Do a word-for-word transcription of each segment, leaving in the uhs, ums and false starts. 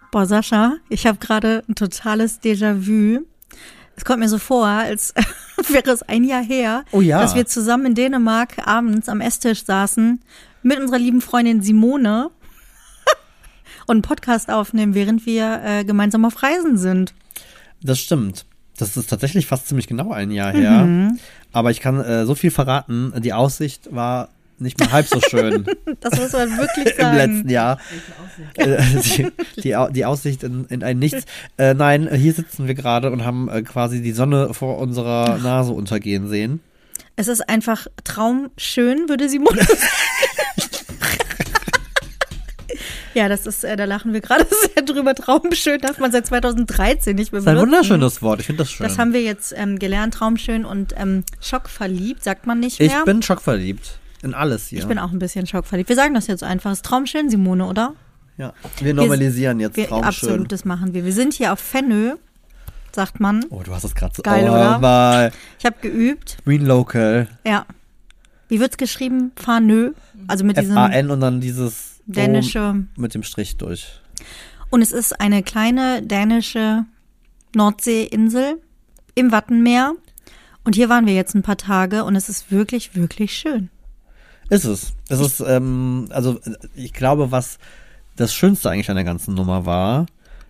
Boah, Sascha, ich habe gerade ein totales Déjà-vu. Es kommt mir so vor, als wäre es ein Jahr her, oh ja. dass wir zusammen in Dänemark abends am Esstisch saßen mit unserer lieben Freundin Simone und einen Podcast aufnehmen, während wir äh, gemeinsam auf Reisen sind. Das stimmt. Das ist tatsächlich fast ziemlich genau ein Jahr her. Mhm. Aber ich kann äh, so viel verraten, die Aussicht war nicht mehr halb so schön. Das muss man wirklich sagen. Im letzten Jahr. Äh, die, die, die Aussicht in, in ein Nichts. Äh, nein, hier sitzen wir gerade und haben äh, quasi die Sonne vor unserer Nase untergehen sehen. Es ist einfach traumschön, würde Simone sagen. Ja, das ist, äh, da lachen wir gerade sehr drüber. Traumschön darf man seit zweitausenddreizehn nicht mehr benutzen. Das ist ein wunderschönes Wort, ich finde das schön. Das haben wir jetzt ähm, gelernt, traumschön und ähm, schockverliebt, sagt man nicht mehr. Ich bin schockverliebt. In alles hier. Ich bin auch ein bisschen schockverliebt. Wir sagen das jetzt einfach. Es ist traumschön, Simone, oder? Ja, wir normalisieren wir, jetzt wir, traumschön. Absolut, das machen wir. Wir sind hier auf Fennö, sagt man. Oh, du hast es gerade so. Geil, oh, oder? Mal. Ich habe geübt. Green Local. Ja. Wie wird's geschrieben? Fanö. Also mit diesem F A N und dann dieses dänische. O mit dem Strich durch. Und es ist eine kleine dänische Nordseeinsel im Wattenmeer. Und hier waren wir jetzt ein paar Tage und es ist wirklich, wirklich schön. Ist es. Es ist, ähm, also ich glaube, was das Schönste eigentlich an der ganzen Nummer war,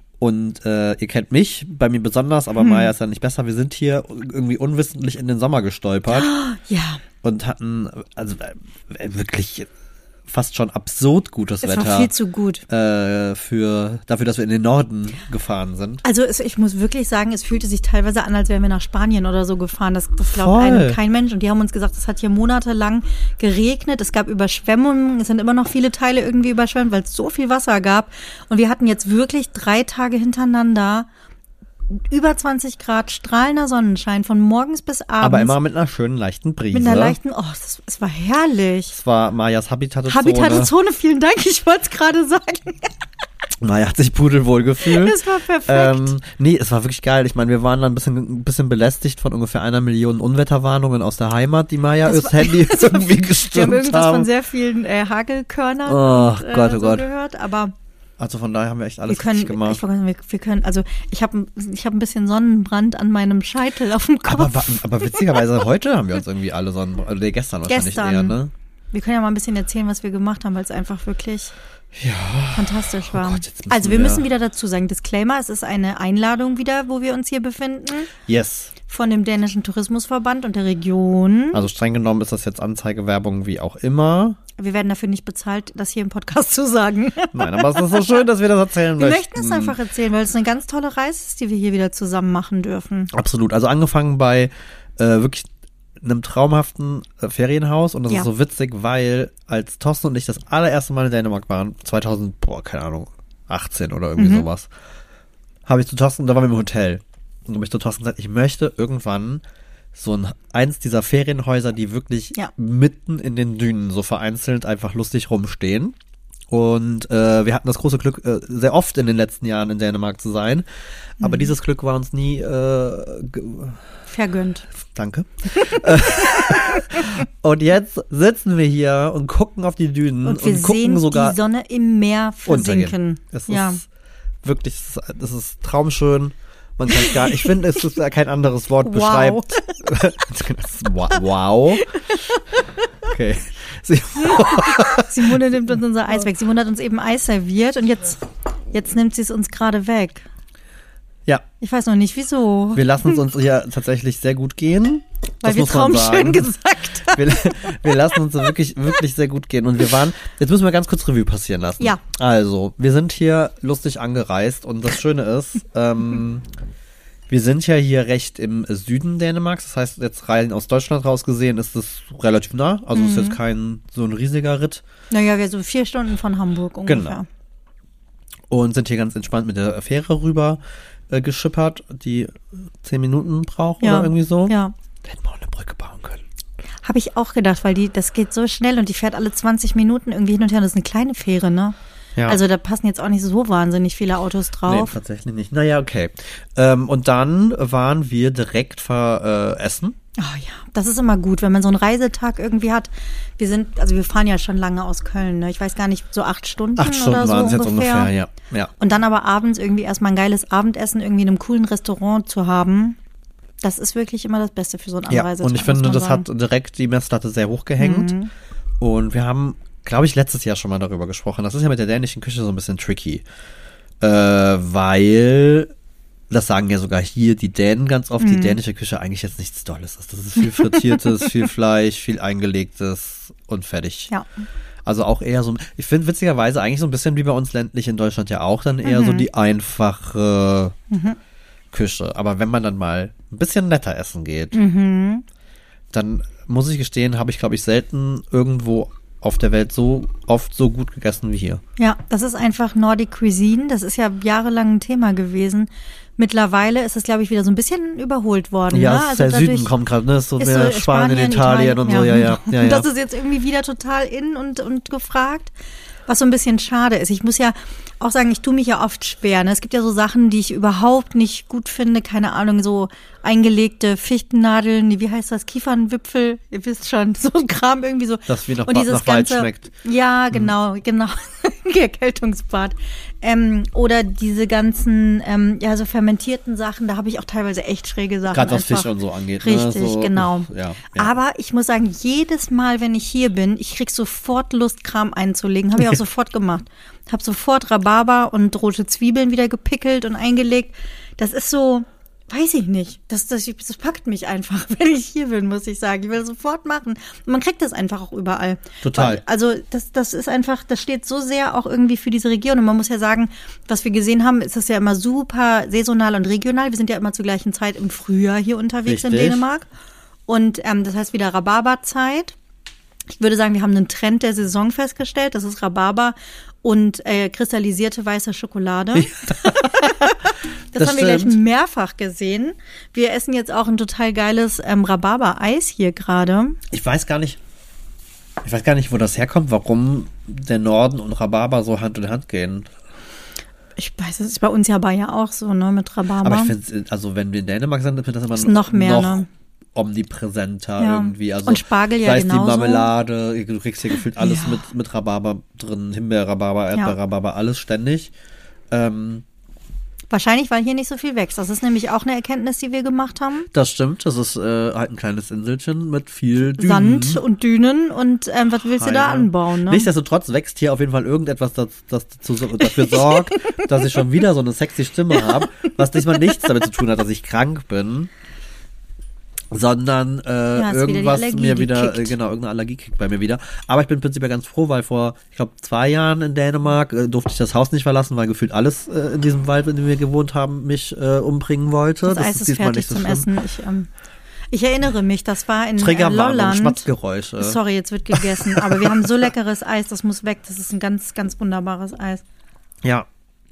und äh, ihr kennt mich, bei mir besonders, aber hm. Maya ist ja nicht besser, wir sind hier irgendwie unwissentlich in den Sommer gestolpert. Ja. Und hatten, also äh, wirklich fast schon absurd gutes es Wetter. Es war viel zu gut. Äh, für, dafür, dass wir in den Norden gefahren sind. Also es, ich muss wirklich sagen, es fühlte sich teilweise an, als wären wir nach Spanien oder so gefahren. Das, das glaubt einem kein Mensch. Und die haben uns gesagt, es hat hier monatelang geregnet. Es gab Überschwemmungen. Es sind immer noch viele Teile irgendwie überschwemmt, weil es so viel Wasser gab. Und wir hatten jetzt wirklich drei Tage hintereinander über zwanzig Grad, strahlender Sonnenschein von morgens bis abends. Aber immer mit einer schönen, leichten Brise. Mit einer leichten, oh, das, es war herrlich. Es war Mayas Habitat-Zone. Habitat-Zone, vielen Dank, ich wollte es gerade sagen. Maya hat sich pudelwohl gefühlt. Das war perfekt. Ähm, nee, es war wirklich geil. Ich meine, wir waren dann ein bisschen, ein bisschen belästigt von ungefähr einer Million Unwetterwarnungen aus der Heimat, die Maya das übers Handy irgendwie gestimmt haben. Wir haben irgendwas haben. von sehr vielen äh, Hagelkörnern oh, und, äh, Gott, oh so Gott. gehört, aber also von daher haben wir echt alles wir können, richtig gemacht. Ich, wir, wir können, also ich habe ich hab ein bisschen Sonnenbrand an meinem Scheitel auf dem Kopf. Aber, aber witzigerweise heute haben wir uns irgendwie alle Sonnenbrand, oder nee, gestern wahrscheinlich gestern. eher, ne? Wir können ja mal ein bisschen erzählen, was wir gemacht haben, weil es einfach wirklich ja. fantastisch war. Oh Gott, jetzt müssen also wir, wir müssen wieder dazu sagen, Disclaimer, es ist eine Einladung wieder, wo wir uns hier befinden. Yes. Von dem dänischen Tourismusverband und der Region. Also streng genommen ist das jetzt Anzeigewerbung wie auch immer. Wir werden dafür nicht bezahlt, das hier im Podcast zu sagen. Nein, aber es ist so schön, dass wir das erzählen wir möchten. Wir möchten es einfach erzählen, weil es eine ganz tolle Reise ist, die wir hier wieder zusammen machen dürfen. Absolut. Also angefangen bei äh, wirklich einem traumhaften äh, Ferienhaus. Und das ja. ist so witzig, weil als Thorsten und ich das allererste Mal in Dänemark waren, zweitausend, boah, keine Ahnung, achtzehn oder irgendwie mhm. sowas, habe ich zu Thorsten, da waren wir im Hotel. Und habe ich zu Thorsten gesagt, ich möchte irgendwann so ein, eins dieser Ferienhäuser, die wirklich ja. mitten in den Dünen so vereinzelt einfach lustig rumstehen. Und äh, wir hatten das große Glück, äh, sehr oft in den letzten Jahren in Dänemark zu sein. Mhm. Aber dieses Glück war uns nie äh, ge- vergönnt. Danke. Und jetzt sitzen wir hier und gucken auf die Dünen und, wir und gucken sehen sogar die Sonne im Meer versinken. Es ja. ist wirklich, das ist traumschön. Man kann gar, ich finde, es ist kein anderes Wort wow. beschreibt. Wow. Okay. Simone nimmt uns unser Eis weg. Simone hat uns eben Eis serviert und jetzt, jetzt nimmt sie es uns gerade weg. Ja. Ich weiß noch nicht, wieso. Wir lassen es uns ja tatsächlich sehr gut gehen. Weil das wir muss man sagen. traumschön gesagt haben. Wir, wir lassen uns wirklich, wirklich sehr gut gehen. Und wir waren, jetzt müssen wir ganz kurz Revue passieren lassen. Ja. Also, wir sind hier lustig angereist und das Schöne ist, ähm, wir sind ja hier recht im Süden Dänemarks. Das heißt, jetzt rein aus Deutschland raus gesehen ist es relativ nah. Also mhm. ist jetzt kein so ein riesiger Ritt. Naja, wir sind so vier Stunden von Hamburg ungefähr. Genau. Und sind hier ganz entspannt mit der Fähre rüber äh, geschippert, die zehn Minuten braucht ja. oder irgendwie so. Ja. Da hätten wir auch eine Brücke bauen können. Habe ich auch gedacht, weil die, das geht so schnell und die fährt alle zwanzig Minuten irgendwie hin und her. Und das ist eine kleine Fähre, ne? Ja. Also da passen jetzt auch nicht so wahnsinnig viele Autos drauf. Nee, tatsächlich nicht. Naja, okay. Ähm, und dann waren wir direkt ver, äh, essen. Oh ja, das ist immer gut, wenn man so einen Reisetag irgendwie hat. Wir sind, also wir fahren ja schon lange aus Köln, ne? Ich weiß gar nicht, so acht Stunden Acht Stunden oder so waren es jetzt ungefähr. ungefähr, ja. ja. Und dann aber abends irgendwie erstmal ein geiles Abendessen irgendwie in einem coolen Restaurant zu haben. Das ist wirklich immer das Beste für so einen Anreisetag. Ja, und ich finde, das sagen. hat direkt die Messlatte sehr hoch gehängt. Mhm. Und wir haben, glaube ich, letztes Jahr schon mal darüber gesprochen. Das ist ja mit der dänischen Küche so ein bisschen tricky. Äh, weil, das sagen ja sogar hier die Dänen ganz oft, mhm. die dänische Küche eigentlich jetzt nichts Tolles ist. Das ist viel Frittiertes, viel Fleisch, viel Eingelegtes und fertig. Ja. Also auch eher so, ich finde witzigerweise eigentlich so ein bisschen wie bei uns ländlich in Deutschland ja auch, dann eher mhm. so die einfache mhm. Küche. Aber wenn man dann mal ein bisschen netter essen geht, mhm. dann muss ich gestehen, habe ich, glaube ich, selten irgendwo auf der Welt so oft so gut gegessen wie hier. Ja, das ist einfach Nordic Cuisine. Das ist ja jahrelang ein Thema gewesen. Mittlerweile ist es, glaube ich, wieder so ein bisschen überholt worden. Ja, ne? also der Süden kommt gerade, ne? So, ist so Spanien, Spanien, Italien, Italien und ja. so, ja, ja. ja, ja. Das ist jetzt irgendwie wieder total in und, und gefragt. Was so ein bisschen schade ist. Ich muss ja auch sagen, ich tue mich ja oft schwer. Ne? Es gibt ja so Sachen, die ich überhaupt nicht gut finde. Keine Ahnung, so eingelegte Fichtennadeln, wie heißt das, Kiefernwipfel, ihr wisst schon, so ein Kram irgendwie so. Das wie nach, und dieses nach Wald ganze, schmeckt. Ja, genau, mhm. genau. Erkältungsbad. Ähm, oder diese ganzen, ähm, ja, so fermentierten Sachen, da habe ich auch teilweise echt schräge Sachen. Gerade was einfach. Fisch und so angeht. Richtig, ne? so, genau. Ja, ja. Aber ich muss sagen, jedes Mal, wenn ich hier bin, ich krieg sofort Lust, Kram einzulegen. Habe ich auch sofort gemacht. Habe sofort Rhabarber und rote Zwiebeln wieder gepickelt und eingelegt. Das ist so, weiß ich nicht. Das, das, das packt mich einfach, wenn ich hier bin, muss ich sagen. Ich will das sofort machen. Und man kriegt das einfach auch überall. Total. Also das, das ist einfach, das steht so sehr auch irgendwie für diese Region. Und man muss ja sagen, was wir gesehen haben, ist das ja immer super saisonal und regional. Wir sind ja immer zur gleichen Zeit im Frühjahr hier unterwegs Richtig. in Dänemark. Und ähm, das heißt wieder Rhabarberzeit. Ich würde sagen, wir haben einen Trend der Saison festgestellt. Das ist Rhabarber und äh, kristallisierte weiße Schokolade. Ja. das, das haben wir gleich mehrfach gesehen. Wir essen jetzt auch ein total geiles ähm, Rhabarber-Eis hier gerade. Ich weiß gar nicht, ich weiß gar nicht, wo das herkommt, warum der Norden und Rhabarber so Hand in Hand gehen. Ich weiß, das ist bei uns ja aber ja auch so, ne, mit Rhabarber. Aber ich finde, also wenn wir in Dänemark sind, finde ich das immer ist noch mehr, noch ne? omnipräsenter ja. irgendwie. Also, und Spargel ja sei es genauso. die Marmelade, du kriegst hier gefühlt alles ja. mit, mit Rhabarber drin, Himbeer-Rhabarber, Erdbeer-Rhabarber, alles ständig. Ähm, Wahrscheinlich, weil hier nicht so viel wächst. Das ist nämlich auch eine Erkenntnis, die wir gemacht haben. Das stimmt, das ist äh, halt ein kleines Inselchen mit viel Dünen. Sand und Dünen und ähm, was willst Heide. du da anbauen? Ne? Nichtsdestotrotz wächst hier auf jeden Fall irgendetwas, das, das dazu, dafür sorgt, dass ich schon wieder so eine sexy Stimme habe, was diesmal nichts damit zu tun hat, dass ich krank bin. Sondern äh, ja, irgendwas wieder mir wieder, äh, genau, irgendeine Allergie kickt bei mir wieder. Aber ich bin prinzipiell ganz froh, weil vor, ich glaube, zwei Jahren in Dänemark äh, durfte ich das Haus nicht verlassen, weil gefühlt alles äh, in diesem Wald, in dem wir gewohnt haben, mich äh, umbringen wollte. Das, das Eis ist, ist diesmal nicht so zum schlimm. Essen. Ich, ähm, ich erinnere mich, das war in äh, Lolland. Schmatzgeräusche. Sorry, jetzt wird gegessen. Aber wir haben so leckeres Eis, das muss weg. Das ist ein ganz, ganz wunderbares Eis. Ja.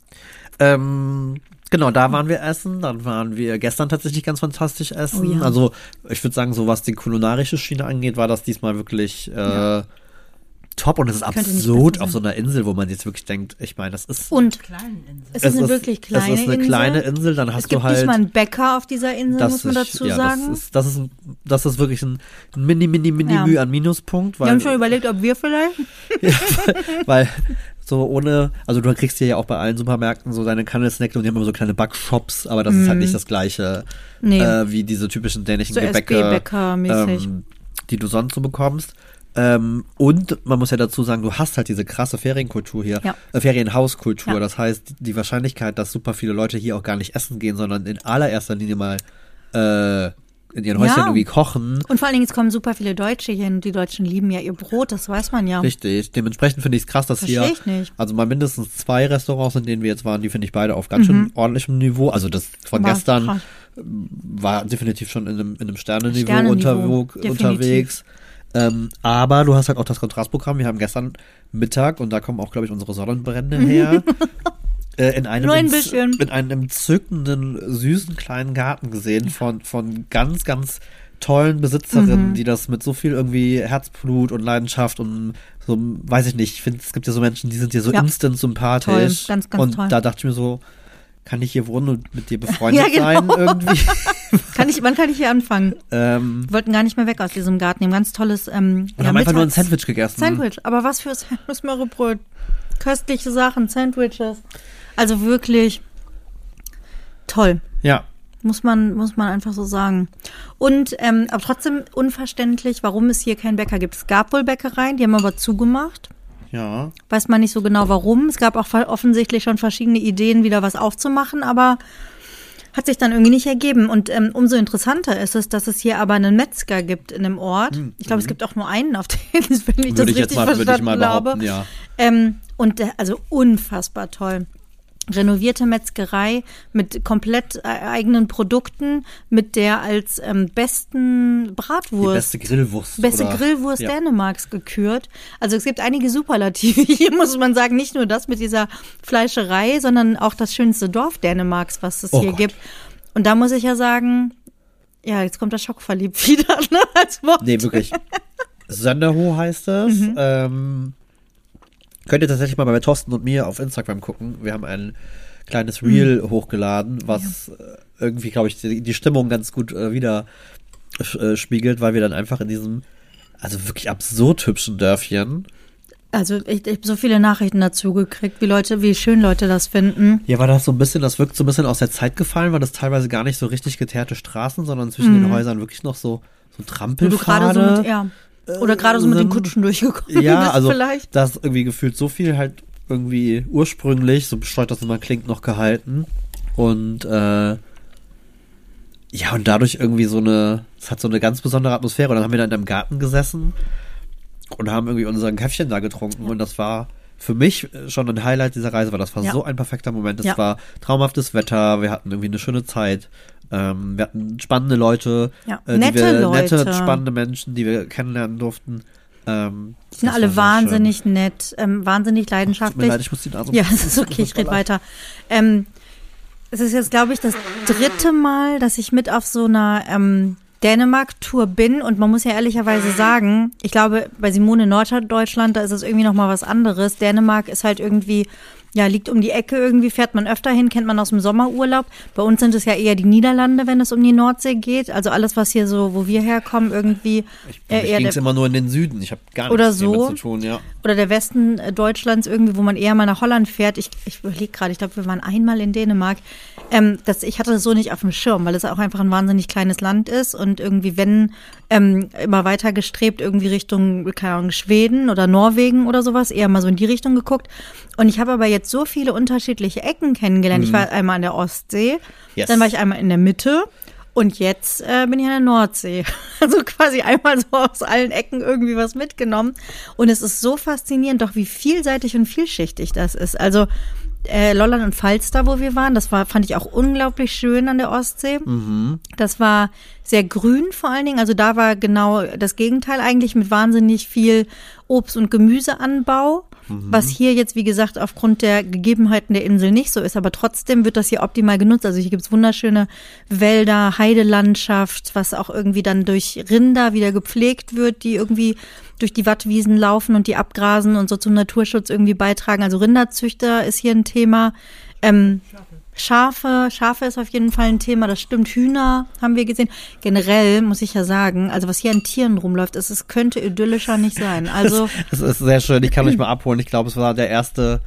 Ähm... Genau, da waren wir essen, dann waren wir gestern tatsächlich ganz fantastisch essen. Oh ja. Also ich würde sagen, so was die kulinarische Schiene angeht, war das diesmal wirklich äh, ja. top und es ist absurd auf so einer Insel, wo man jetzt wirklich denkt, ich meine, das ist und es ist eine ist, wirklich kleine Insel. Es ist eine Insel. kleine Insel, dann hast es gibt du halt nicht mal einen Bäcker auf dieser Insel, muss man dazu ich, ja, sagen. Das ist, das ist, ein, das ist wirklich ein mini, mini, mini ja. Mühe an Minuspunkt. Weil, wir haben schon überlegt, ob wir vielleicht ja, weil, weil so ohne, also du kriegst hier ja auch bei allen Supermärkten so deine Candlesnacks und die haben immer so kleine Backshops, aber das mm. ist halt nicht das gleiche nee. äh, wie diese typischen dänischen so Gebäcke, ähm, die du sonst so bekommst. Ähm, und man muss ja dazu sagen, du hast halt diese krasse Ferienkultur hier, ja. äh, Ferienhauskultur. Ja. Das heißt, die Wahrscheinlichkeit, dass super viele Leute hier auch gar nicht essen gehen, sondern in allererster Linie mal äh, in ihren Häuschen ja. irgendwie kochen. Und vor allen Dingen, es kommen super viele Deutsche hier und die Deutschen lieben ja ihr Brot, das weiß man ja. Richtig, dementsprechend finde ich es krass, dass Versteh hier, ich nicht. also mal mindestens zwei Restaurants, in denen wir jetzt waren, die finde ich beide auf ganz mhm. schön ordentlichem Niveau. Also das von war gestern krass. War definitiv schon in einem, in einem Sternenniveau, Sternenniveau unter, unterwegs. Ähm, aber du hast halt auch das Kontrastprogramm. Wir haben gestern Mittag, und da kommen auch, glaube ich, unsere Sonnenbrände her, äh, in, einem Nur ein enz- bisschen. in einem entzückenden, süßen kleinen Garten gesehen von, von ganz, ganz tollen Besitzerinnen, Mhm. die das mit so viel irgendwie Herzblut und Leidenschaft und so, weiß ich nicht, ich finde, es gibt ja so Menschen, die sind dir so Ja. instant sympathisch. Toll, ganz, ganz und toll. da dachte ich mir so, kann ich hier wohnen und mit dir befreundet Ja, genau. sein irgendwie? Kann ich, wann kann ich hier anfangen? ähm, Wir wollten gar nicht mehr weg aus diesem Garten. Die haben ganz tolles ähm, und ja, haben einfach nur ein Mittags- Sandwich gegessen. Sandwich, aber was für Sandwich, Brot. Köstliche Sachen, Sandwiches. Also wirklich toll. Ja. Muss man, muss man einfach so sagen. Und ähm, aber trotzdem unverständlich, warum es hier keinen Bäcker gibt. Es gab wohl Bäckereien, die haben aber zugemacht. Ja. Weiß man nicht so genau warum. Es gab auch offensichtlich schon verschiedene Ideen, wieder was aufzumachen, aber hat sich dann irgendwie nicht ergeben. Und ähm, umso interessanter ist es, dass es hier aber einen Metzger gibt in dem Ort. Mhm. Ich glaube, es gibt auch nur einen, auf den, wenn ich Würde das ich jetzt richtig mal, würde ich verstanden mal habe. behaupten, ja. Ähm, und der, also unfassbar toll. Renovierte Metzgerei mit komplett äh, eigenen Produkten, mit der als ähm, besten Bratwurst, Die beste Grillwurst. beste oder, Grillwurst ja. Dänemarks gekürt. Also es gibt einige Superlative hier, muss man sagen. Nicht nur das mit dieser Fleischerei, sondern auch das schönste Dorf Dänemarks, was es Oh hier Gott. gibt. Und da muss ich ja sagen, ja, jetzt kommt der Schockverliebt wieder, ne, als Wort. Nee, wirklich. Sönderho heißt es. Mhm. Ähm, könnt ihr tatsächlich mal bei Thorsten und mir auf Instagram gucken. Wir haben ein kleines Reel Mhm. hochgeladen, was ja. irgendwie, glaube ich, die, die Stimmung ganz gut äh, wieder äh, spiegelt, weil wir dann einfach in diesem, also wirklich absurd hübschen Dörfchen. Also ich, ich habe so viele Nachrichten dazu gekriegt, wie Leute, wie schön Leute das finden. Ja, war das so ein bisschen, das wirkt so ein bisschen aus der Zeit gefallen, weil das teilweise gar nicht so richtig geteerte Straßen, sondern zwischen Mhm. den Häusern wirklich noch so, so Wo du Trampelpfade. gerade so mit, ja. Oder gerade so mit den sind- Kutschen durchgekommen Ja, bist also vielleicht. das ist irgendwie gefühlt so viel halt irgendwie ursprünglich, so bestreut das immer klingt, noch gehalten. Und äh, ja, und dadurch irgendwie so eine, es hat so eine ganz besondere Atmosphäre. Und dann haben wir da in einem Garten gesessen und haben irgendwie unser Käffchen da getrunken. Und das war für mich schon ein Highlight dieser Reise, weil das war Ja. so ein perfekter Moment. Es Ja. war traumhaftes Wetter, wir hatten irgendwie eine schöne Zeit. Ähm, wir hatten spannende Leute, Ja, äh, nette die wir, Leute. nette, spannende Menschen, die wir kennenlernen durften. Ähm, Die sind das alle war sehr wahnsinnig nett, ähm, wahnsinnig schön. Tut mir leidenschaftlich. leid, ich muss die Nase Ja, es ist okay, ich rede weiter. Ähm, es ist jetzt, glaube ich, das dritte Mal, dass ich mit auf so einer ähm, Dänemark-Tour bin. Und man muss ja ehrlicherweise sagen, ich glaube, bei Simone in Norddeutschland, da ist es irgendwie nochmal was anderes. Dänemark ist halt irgendwie, ja, liegt um die Ecke irgendwie, fährt man öfter hin, kennt man aus dem Sommerurlaub. Bei uns sind es ja eher die Niederlande, wenn es um die Nordsee geht. Also alles, was hier so, wo wir herkommen, irgendwie Ich, äh, ich eher ging der, es immer nur in den Süden. Ich habe gar Oder nichts damit so. zu tun, ja. oder der Westen äh, Deutschlands irgendwie, wo man eher mal nach Holland fährt. Ich, ich überlege gerade, ich glaube, wir waren einmal in Dänemark. Ähm, das, ich hatte das so nicht auf dem Schirm, weil es auch einfach ein wahnsinnig kleines Land ist und irgendwie, wenn ähm, immer weiter gestrebt, irgendwie Richtung, keine Ahnung, Schweden oder Norwegen oder sowas, eher mal so in die Richtung geguckt. Und ich habe aber jetzt so viele unterschiedliche Ecken kennengelernt. Ich war einmal an der Ostsee, Yes. dann war ich einmal in der Mitte. Und jetzt äh, bin ich an der Nordsee. Also quasi einmal so aus allen Ecken irgendwie was mitgenommen. Und es ist so faszinierend, doch wie vielseitig und vielschichtig das ist. Also äh, Lolland und Falster, wo wir waren, das war, fand ich auch unglaublich schön an der Ostsee. Mhm. Das war sehr grün vor allen Dingen. Also da war genau das Gegenteil eigentlich mit wahnsinnig viel Obst- und Gemüseanbau. Was hier jetzt, wie gesagt, aufgrund der Gegebenheiten der Insel nicht so ist. Aber trotzdem wird das hier optimal genutzt. Also hier gibt's wunderschöne Wälder, Heidelandschaft, was auch irgendwie dann durch Rinder wieder gepflegt wird, die irgendwie durch die Wattwiesen laufen und die abgrasen und so zum Naturschutz irgendwie beitragen. Also Rinderzüchter ist hier ein Thema. Ähm, Schafe, Schafe ist auf jeden Fall ein Thema, das stimmt. Hühner haben wir gesehen. Generell muss ich ja sagen, also was hier an Tieren rumläuft, es, es könnte idyllischer nicht sein. Also Das ist sehr schön. Ich kann euch mal abholen. Ich glaube, es war der erste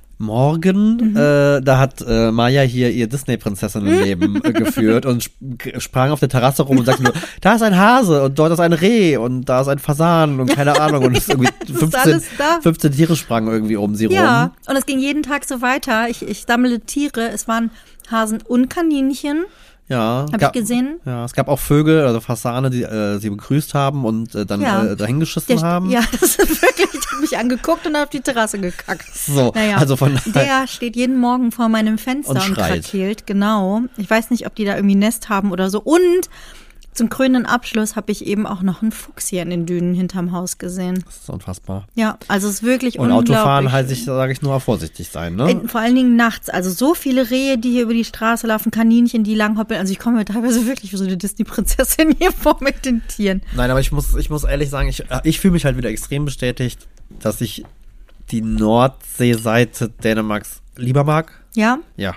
Morgen. Mhm. Äh, da hat äh, Maya hier ihr Disney-Prinzessinnenleben äh, geführt und sp sprang auf der Terrasse rum und sagte nur, da ist ein Hase und dort ist ein Reh und da ist ein Fasan und keine Ahnung. Und es ist irgendwie ist fünfzehn, alles da. fünfzehn Tiere sprangen irgendwie um sie ja, rum. und es ging jeden Tag so weiter. Ich, ich sammle Tiere. Es waren Hasen und Kaninchen, Ja. habe ich gab- gesehen. Ja, es gab auch Vögel, also Fasane, die äh, sie begrüßt haben und äh, dann Ja. äh, dahingeschissen Der, haben. ja, das ist wirklich, ich habe mich angeguckt und auf die Terrasse gekackt. So, Naja, also von der steht jeden Morgen vor meinem Fenster Und und, schreit. krakelt, genau. Ich weiß nicht, ob die da irgendwie ein Nest haben oder so. Und zum krönenden Abschluss habe ich eben auch noch einen Fuchs hier in den Dünen hinterm Haus gesehen. Das ist unfassbar. Ja, also es ist wirklich Und unglaublich. Autofahren halt sich, sage ich nur, vorsichtig sein, ne? In, vor allen Dingen nachts. Also so viele Rehe, die hier über die Straße laufen, Kaninchen, die langhoppeln. Also ich komme mir teilweise wirklich wie so eine Disney-Prinzessin hier vor mit den Tieren. Nein, aber ich muss, ich muss ehrlich sagen, ich, ich fühle mich halt wieder extrem bestätigt, dass ich die Nordseeseite Dänemarks lieber mag. Ja? Ja.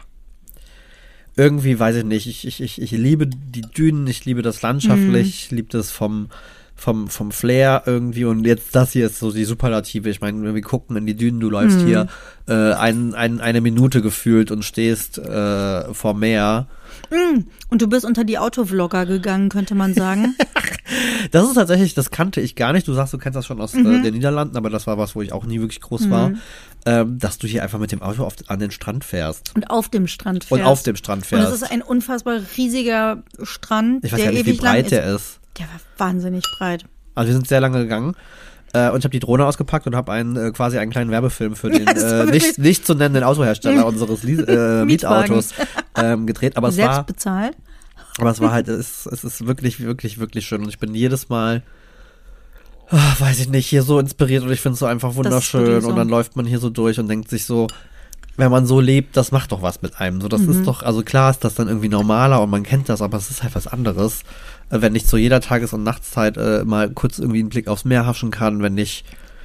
Irgendwie, weiß ich nicht, ich, ich, ich, ich liebe die Dünen, ich liebe das landschaftlich, ich liebe das vom, vom, vom Flair irgendwie und jetzt das hier ist so die Superlative. Ich meine, wenn wir gucken in die Dünen, du läufst mhm. hier äh, ein, ein, eine Minute gefühlt und stehst äh, vor Meer. Mhm. Und du bist unter die Autovlogger gegangen, könnte man sagen. Das ist tatsächlich, das kannte ich gar nicht. Du sagst, du kennst das schon aus mhm. äh, den Niederlanden, aber das war was, wo ich auch nie wirklich groß mhm. war. Ähm, dass du hier einfach mit dem Auto auf, an den Strand fährst. Und auf dem Strand fährst. Und auf dem Strand fährst. Und es ist ein unfassbar riesiger Strand, ich weiß der gar nicht, ewig wie breit lang der ist. ist. Der war wahnsinnig breit. Also wir sind sehr lange gegangen. Äh, und ich habe die Drohne ausgepackt und habe einen äh, quasi einen kleinen Werbefilm für den äh, nicht, nicht zu nennenden Autohersteller unseres Lies- äh, Mietautos ähm, gedreht. Aber es Selbst war, bezahlt. Aber es war halt, es, es ist wirklich, wirklich, wirklich schön. Und ich bin jedes Mal, oh, weiß ich nicht, hier so inspiriert und ich finde es so einfach wunderschön. So. Und dann läuft man hier so durch und denkt sich so, wenn man so lebt, das macht doch was mit einem. So, das mhm. ist doch, also klar ist das dann irgendwie normaler und man kennt das, aber es ist halt was anderes. Wenn ich zu jeder Tages- und Nachtszeit äh, mal kurz irgendwie einen Blick aufs Meer haschen kann, wenn ich,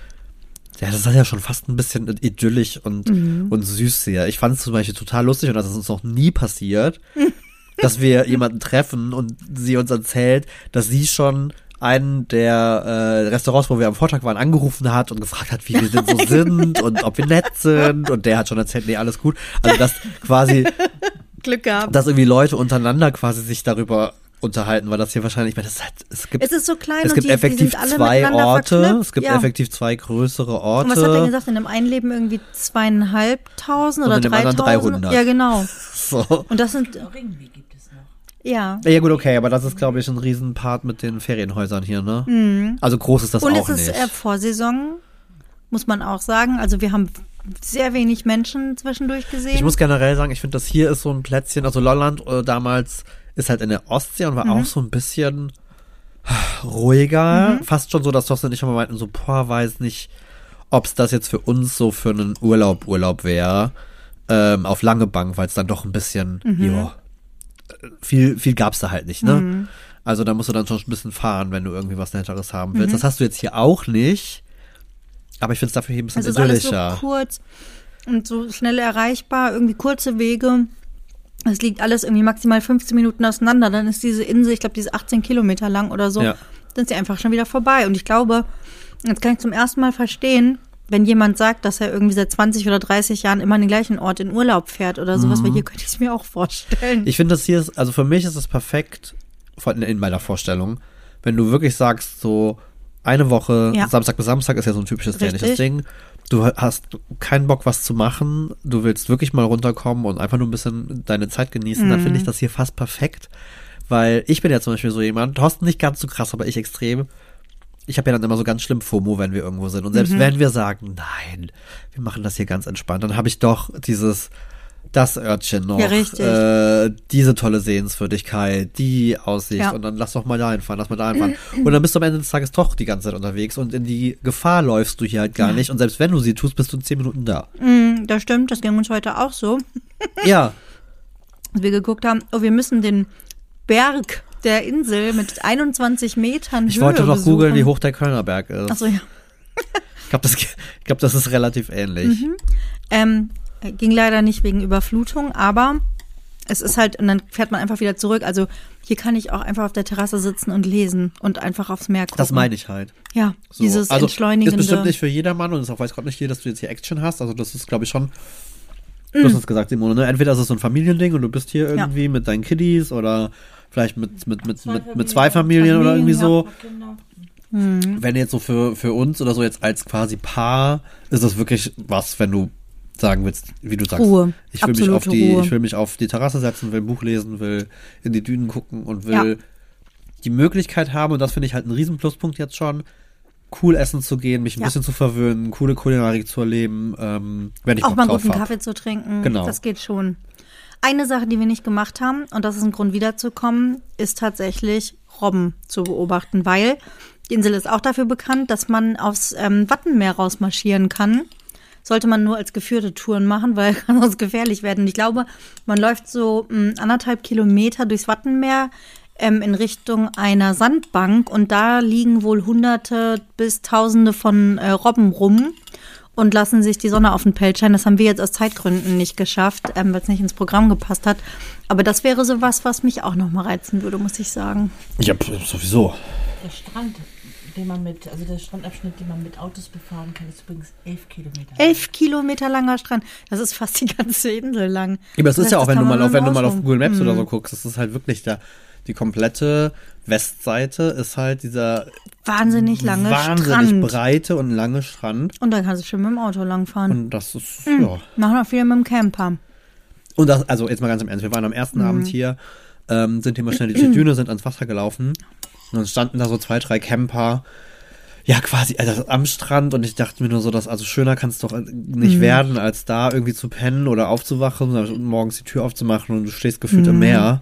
ja, das ist ja schon fast ein bisschen idyllisch und, mhm. und süß hier. Ich fand es zum Beispiel total lustig und das ist uns noch nie passiert, dass wir jemanden treffen und sie uns erzählt, dass sie schon einen der äh, Restaurants, wo wir am Vortag waren, angerufen hat und gefragt hat, wie wir denn so sind und ob wir nett sind und der hat schon erzählt, nee, alles gut. Also dass quasi Glück gehabt. Dass irgendwie Leute untereinander quasi sich darüber unterhalten, weil das hier wahrscheinlich, ich meine, das ist halt, es gibt, es ist so klein es und gibt die, effektiv die sind alle zwei Orte, verknüpft. es gibt ja. effektiv zwei größere Orte. Und was hat er gesagt, in einem einen Leben irgendwie zweieinhalbtausend oder und in dem anderen dreitausend? dreihundert. Ja, genau. So. Und das sind, Ringweg gibt es noch. ja. Ja gut, okay, aber das ist, glaube ich, ein Riesenpart mit den Ferienhäusern hier, ne? Mhm. Also groß ist das und auch es ist nicht. Äh, Vorsaison, muss man auch sagen. Also wir haben sehr wenig Menschen zwischendurch gesehen. Ich muss generell sagen, ich finde, das hier ist so ein Plätzchen, also Lolland äh, damals ist halt in der Ostsee und war mhm. auch so ein bisschen ruhiger. Mhm. Fast schon so, dass Thorsten und ich schon mal meinten, so, boah, weiß nicht, ob es das jetzt für uns so für einen Urlaub Urlaub wäre. Ähm, auf lange Bank, weil es dann doch ein bisschen, mhm. jo, viel, viel gab's da halt nicht, ne? Mhm. Also da musst du dann schon ein bisschen fahren, wenn du irgendwie was Netteres haben willst. Mhm. Das hast du jetzt hier auch nicht. Aber ich finde es dafür hier ein bisschen also idyllischer. Es ist alles so kurz und so schnell erreichbar, irgendwie kurze Wege. Es liegt alles irgendwie maximal fünfzehn Minuten auseinander. Dann ist diese Insel, ich glaube, die ist achtzehn Kilometer lang oder so. Ja. Dann ist sie einfach schon wieder vorbei. Und ich glaube, jetzt kann ich zum ersten Mal verstehen, wenn jemand sagt, dass er irgendwie seit zwanzig oder dreißig Jahren immer an den gleichen Ort in Urlaub fährt oder sowas, mhm. weil hier könnte ich es mir auch vorstellen. Ich finde, das hier ist, also für mich ist es perfekt von, in meiner Vorstellung, wenn du wirklich sagst, so eine Woche, ja. Samstag bis Samstag ist ja so ein typisches dänisches Ding. Du hast keinen Bock, was zu machen. Du willst wirklich mal runterkommen und einfach nur ein bisschen deine Zeit genießen. Mhm. Dann finde ich das hier fast perfekt. Weil ich bin ja zum Beispiel so jemand, Thorsten nicht ganz so krass, aber ich extrem. Ich habe ja dann immer so ganz schlimm FOMO, wenn wir irgendwo sind. Und selbst mhm. wenn wir sagen, nein, wir machen das hier ganz entspannt, dann habe ich doch dieses, das Örtchen noch, ja, richtig. Äh, diese tolle Sehenswürdigkeit, die Aussicht ja. und dann lass doch mal da hinfahren, lass mal da hinfahren. Und dann bist du am Ende des Tages doch die ganze Zeit unterwegs und in die Gefahr läufst du hier halt gar ja. nicht. Und selbst wenn du sie tust, bist du in zehn Minuten da. Mm, das stimmt, das ging uns heute auch so. Ja. Als wir geguckt haben, oh, wir müssen den Berg der Insel mit einundzwanzig Metern Ich Höhe wollte noch besuchen. googeln, wie hoch der Kölner Berg ist. Ach so, ja. Ich glaube, das, ich glaub, das ist relativ ähnlich. Mhm. Ähm, ging leider nicht wegen Überflutung, aber es ist halt, und dann fährt man einfach wieder zurück. Also hier kann ich auch einfach auf der Terrasse sitzen und lesen und einfach aufs Meer gucken. Das meine ich halt. Ja, so. dieses also, entschleunigende. Ist bestimmt nicht für jedermann und es auch weiß Gott nicht hier, dass du jetzt hier Action hast. Also das ist, glaube ich, schon, du hast es gesagt, Simone, ne? Entweder ist es so ein Familiending und du bist hier irgendwie ja. mit deinen Kiddies oder vielleicht mit, mit, mit, zwei, mit, mit zwei Familien, Familien oder irgendwie ja. so. Mhm. Wenn jetzt so für, für uns oder so jetzt als quasi Paar, ist das wirklich was, wenn du sagen willst, wie du sagst, Ruhe. ich will mich auf die, Ruhe. ich will mich auf die Terrasse setzen, will ein Buch lesen, will in die Dünen gucken und will ja. die Möglichkeit haben, und das finde ich halt ein riesen Pluspunkt jetzt schon, cool essen zu gehen, mich ein ja. bisschen zu verwöhnen, coole Kulinarik zu erleben, ähm, wenn ich auch Bock mal drauf guten hab. Kaffee zu trinken, genau. Das geht schon. Eine Sache, die wir nicht gemacht haben, und das ist ein Grund wiederzukommen, ist tatsächlich Robben zu beobachten, weil die Insel ist auch dafür bekannt, dass man aufs ähm, Wattenmeer rausmarschieren kann. Sollte man nur als geführte Touren machen, weil kann sonst gefährlich werden. Und ich glaube, man läuft so mh, anderthalb Kilometer durchs Wattenmeer ähm, in Richtung einer Sandbank und da liegen wohl Hunderte bis Tausende von äh, Robben rum und lassen sich die Sonne auf den Pelz scheinen. Das haben wir jetzt aus Zeitgründen nicht geschafft, ähm, weil es nicht ins Programm gepasst hat. Aber das wäre so was, was mich auch noch mal reizen würde, muss ich sagen. Ja, sowieso. Der Strand, den man mit, also der Strandabschnitt, den man mit Autos befahren kann, ist übrigens elf Kilometer lang. Elf Kilometer langer Strand. Das ist fast die ganze Insel lang. Ja, aber es ist ja auch, wenn du mal auf, wenn du mal auf Google Maps hm. oder so guckst, das ist halt wirklich da, die komplette Westseite ist halt dieser wahnsinnig lange wahnsinnig Strand. breite und lange Strand. Und dann kannst du schön mit dem Auto langfahren. Und das ist, mhm. ja. Machen auch viele mit dem Camper. Und das, also jetzt mal ganz im Ernst, wir waren am ersten mhm. Abend hier, ähm, sind hier mal schnell die Düne, sind ans Wasser gelaufen und dann standen da so zwei, drei Camper, ja quasi also am Strand und ich dachte mir nur so, dass also schöner kann es doch nicht mhm. werden, als da irgendwie zu pennen oder aufzuwachen und morgens die Tür aufzumachen und du stehst gefühlt mhm. im Meer.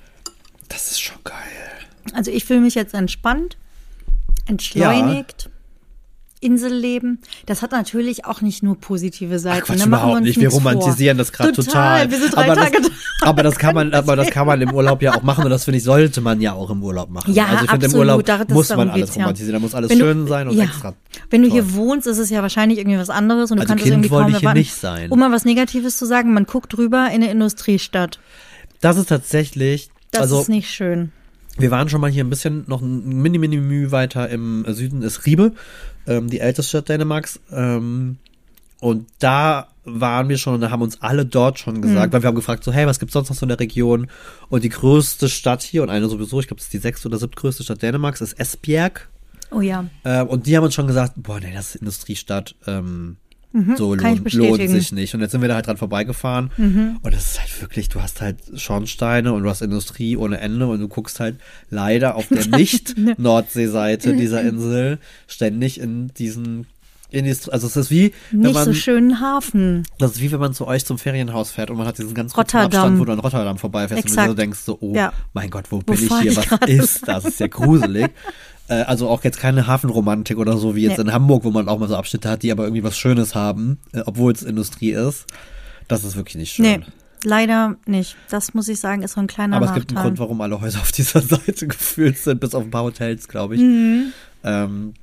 Das ist schon geil. Also ich fühle mich jetzt entspannt, entschleunigt, ja. Inselleben. Das hat natürlich auch nicht nur positive Seiten. Ach Quatsch, ne? überhaupt nicht. Wir romantisieren vor. das gerade total. total. Wir sind drei aber, Tage das, aber das kann man, aber das kann man im Urlaub ja auch machen und das finde ich sollte man ja auch im Urlaub machen. Ja, also ich finde im Urlaub das muss man alles geht's, ja. romantisieren. Da muss alles Wenn schön du, sein und ja. extra. Wenn du toll. hier wohnst, ist es ja wahrscheinlich irgendwie was anderes und du also kannst kind es irgendwie wollte kaum ich hier erwarten. nicht sein. Um mal was Negatives zu sagen, man guckt rüber in eine Industriestadt. Das ist tatsächlich. Das also, ist nicht schön. Wir waren schon mal hier ein bisschen noch ein mini mini Mühe weiter im Süden ist Ribe, ähm, die älteste Stadt Dänemarks. Ähm, und da waren wir schon und da haben uns alle dort schon gesagt, mhm. weil wir haben gefragt so, hey, was gibt's sonst noch so in der Region? Und die größte Stadt hier und eine sowieso, ich glaube, das ist die sechste oder siebtgrößte Stadt Dänemarks, ist Esbjerg. Oh ja. Ähm, und die haben uns schon gesagt, boah, nee, das ist Industriestadt. Ähm, Mhm, so lohnt, lohnt sich nicht. Und jetzt sind wir da halt dran vorbeigefahren. Mhm. Und es ist halt wirklich, du hast halt Schornsteine und du hast Industrie ohne Ende und du guckst halt leider auf der Nicht-Nordseeseite dieser Insel ständig in diesen Industrie. Also es ist wie, wenn nicht man, so schönen Hafen. Das ist wie wenn man zu euch zum Ferienhaus fährt und man hat diesen ganz kurzen Rotterdam. Abstand, wo du an Rotterdam vorbeifährst Exakt. und du so denkst so, oh ja. mein Gott, wo, wo bin ich hier? ich Was grade? ist das? Das ist ja gruselig. Also auch jetzt keine Hafenromantik oder so wie jetzt nee. in Hamburg, wo man auch mal so Abschnitte hat, die aber irgendwie was Schönes haben, obwohl es Industrie ist. Das ist wirklich nicht schön. Nee, leider nicht. Das muss ich sagen, ist so ein kleiner Aber Nachteil. es gibt einen Grund, warum alle Häuser auf dieser Seite gefüllt sind, bis auf ein paar Hotels, glaube ich. Mhm. Ähm,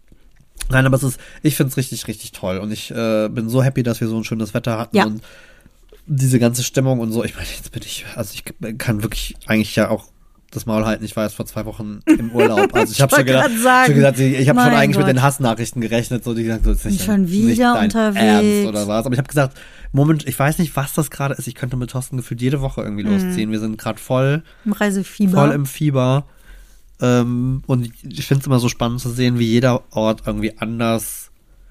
nein, aber es ist, ich finde es richtig, richtig toll. Und ich äh, bin so happy, dass wir so ein schönes Wetter hatten ja. und diese ganze Stimmung und so. Ich meine, jetzt bin ich, also ich kann wirklich eigentlich ja auch das Maul halten. Ich war jetzt vor zwei Wochen im Urlaub. Also ich habe schon gedacht, schon gesagt, ich habe schon eigentlich Gott. mit den Hassnachrichten gerechnet, so die gesagt, so ist nicht, schon wieder nicht dein unterwegs Ernst oder was. Aber ich habe gesagt, Moment, ich weiß nicht, was das gerade ist. Ich könnte mit Thorsten gefühlt jede Woche irgendwie mhm. losziehen. Wir sind gerade voll im Reisefieber, voll im Fieber. Ähm, und ich finde es immer so spannend zu sehen, wie jeder Ort irgendwie anders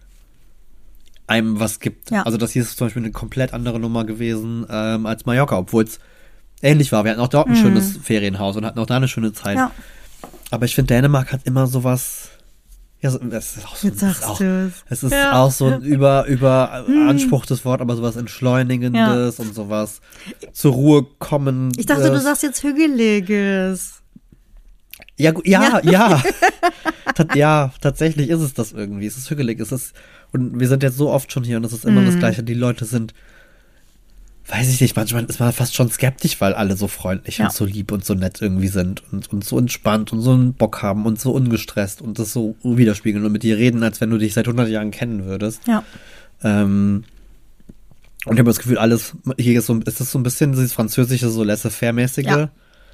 einem was gibt. Ja. Also das hier ist zum Beispiel eine komplett andere Nummer gewesen ähm, als Mallorca, obwohl es ähnlich war. Wir hatten auch dort ein mhm. schönes Ferienhaus und hatten auch da eine schöne Zeit. Ja. Aber ich finde, Dänemark hat immer sowas, ja, so, es ist auch so, Jetzt sagst auch, du es. Es ist ja. auch so ein über, über mhm. Anspruch des Wort, aber sowas Entschleunigendes ja. und sowas zur Ruhe kommen. Ich dachte, du sagst jetzt Hügeliges. Ja, ja, ja. Ja. Tat, ja, tatsächlich ist es das irgendwie. Es ist hügelig. Es ist, und wir sind jetzt so oft schon hier und es ist immer mhm. das Gleiche. Die Leute sind, weiß ich nicht, manchmal ist man fast schon skeptisch, weil alle so freundlich ja. und so lieb und so nett irgendwie sind und, und so entspannt und so einen Bock haben und so ungestresst und das so widerspiegeln und mit dir reden, als wenn du dich seit hundert Jahren kennen würdest. Ja. Ähm, und ich habe das Gefühl, alles, hier ist so, ist das so ein bisschen dieses französische, so laissez-faire-mäßige. Ja.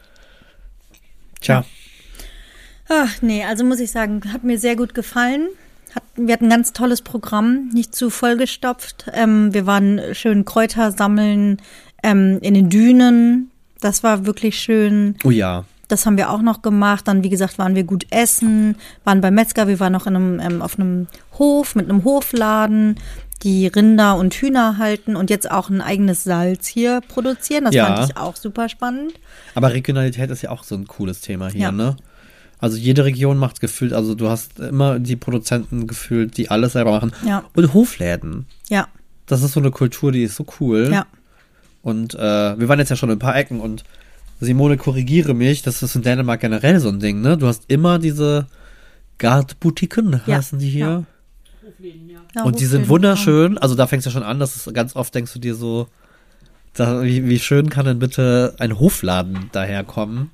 Tja. Ja. Ach nee, also muss ich sagen, hat mir sehr gut gefallen. Hat, wir hatten ein ganz tolles Programm, nicht zu vollgestopft. Ähm, wir waren schön Kräuter sammeln ähm, in den Dünen. Das war wirklich schön. Oh ja. Das haben wir auch noch gemacht. Dann, wie gesagt, waren wir gut essen, waren beim Metzger. Wir waren noch in einem, ähm, auf einem Hof mit einem Hofladen, die Rinder und Hühner halten und jetzt auch ein eigenes Salz hier produzieren. Das ja. fand ich auch super spannend. Aber Regionalität ist ja auch so ein cooles Thema hier, ja. ne? Also jede Region macht gefühlt, also du hast immer die Produzenten gefühlt, die alles selber machen. Ja. Und Hofläden. Ja. Das ist so eine Kultur, die ist so cool. Ja. Und äh, wir waren jetzt ja schon in ein paar Ecken und Simone, korrigiere mich, das ist in Dänemark generell so ein Ding, ne? Du hast immer diese Gartboutiquen, Ja, heißen die hier. ja. Ja, Und die sind Hofläden, wunderschön. Also da fängst du ja schon an, dass es ganz oft denkst du dir so, da, wie, wie schön kann denn bitte ein Hofladen daherkommen?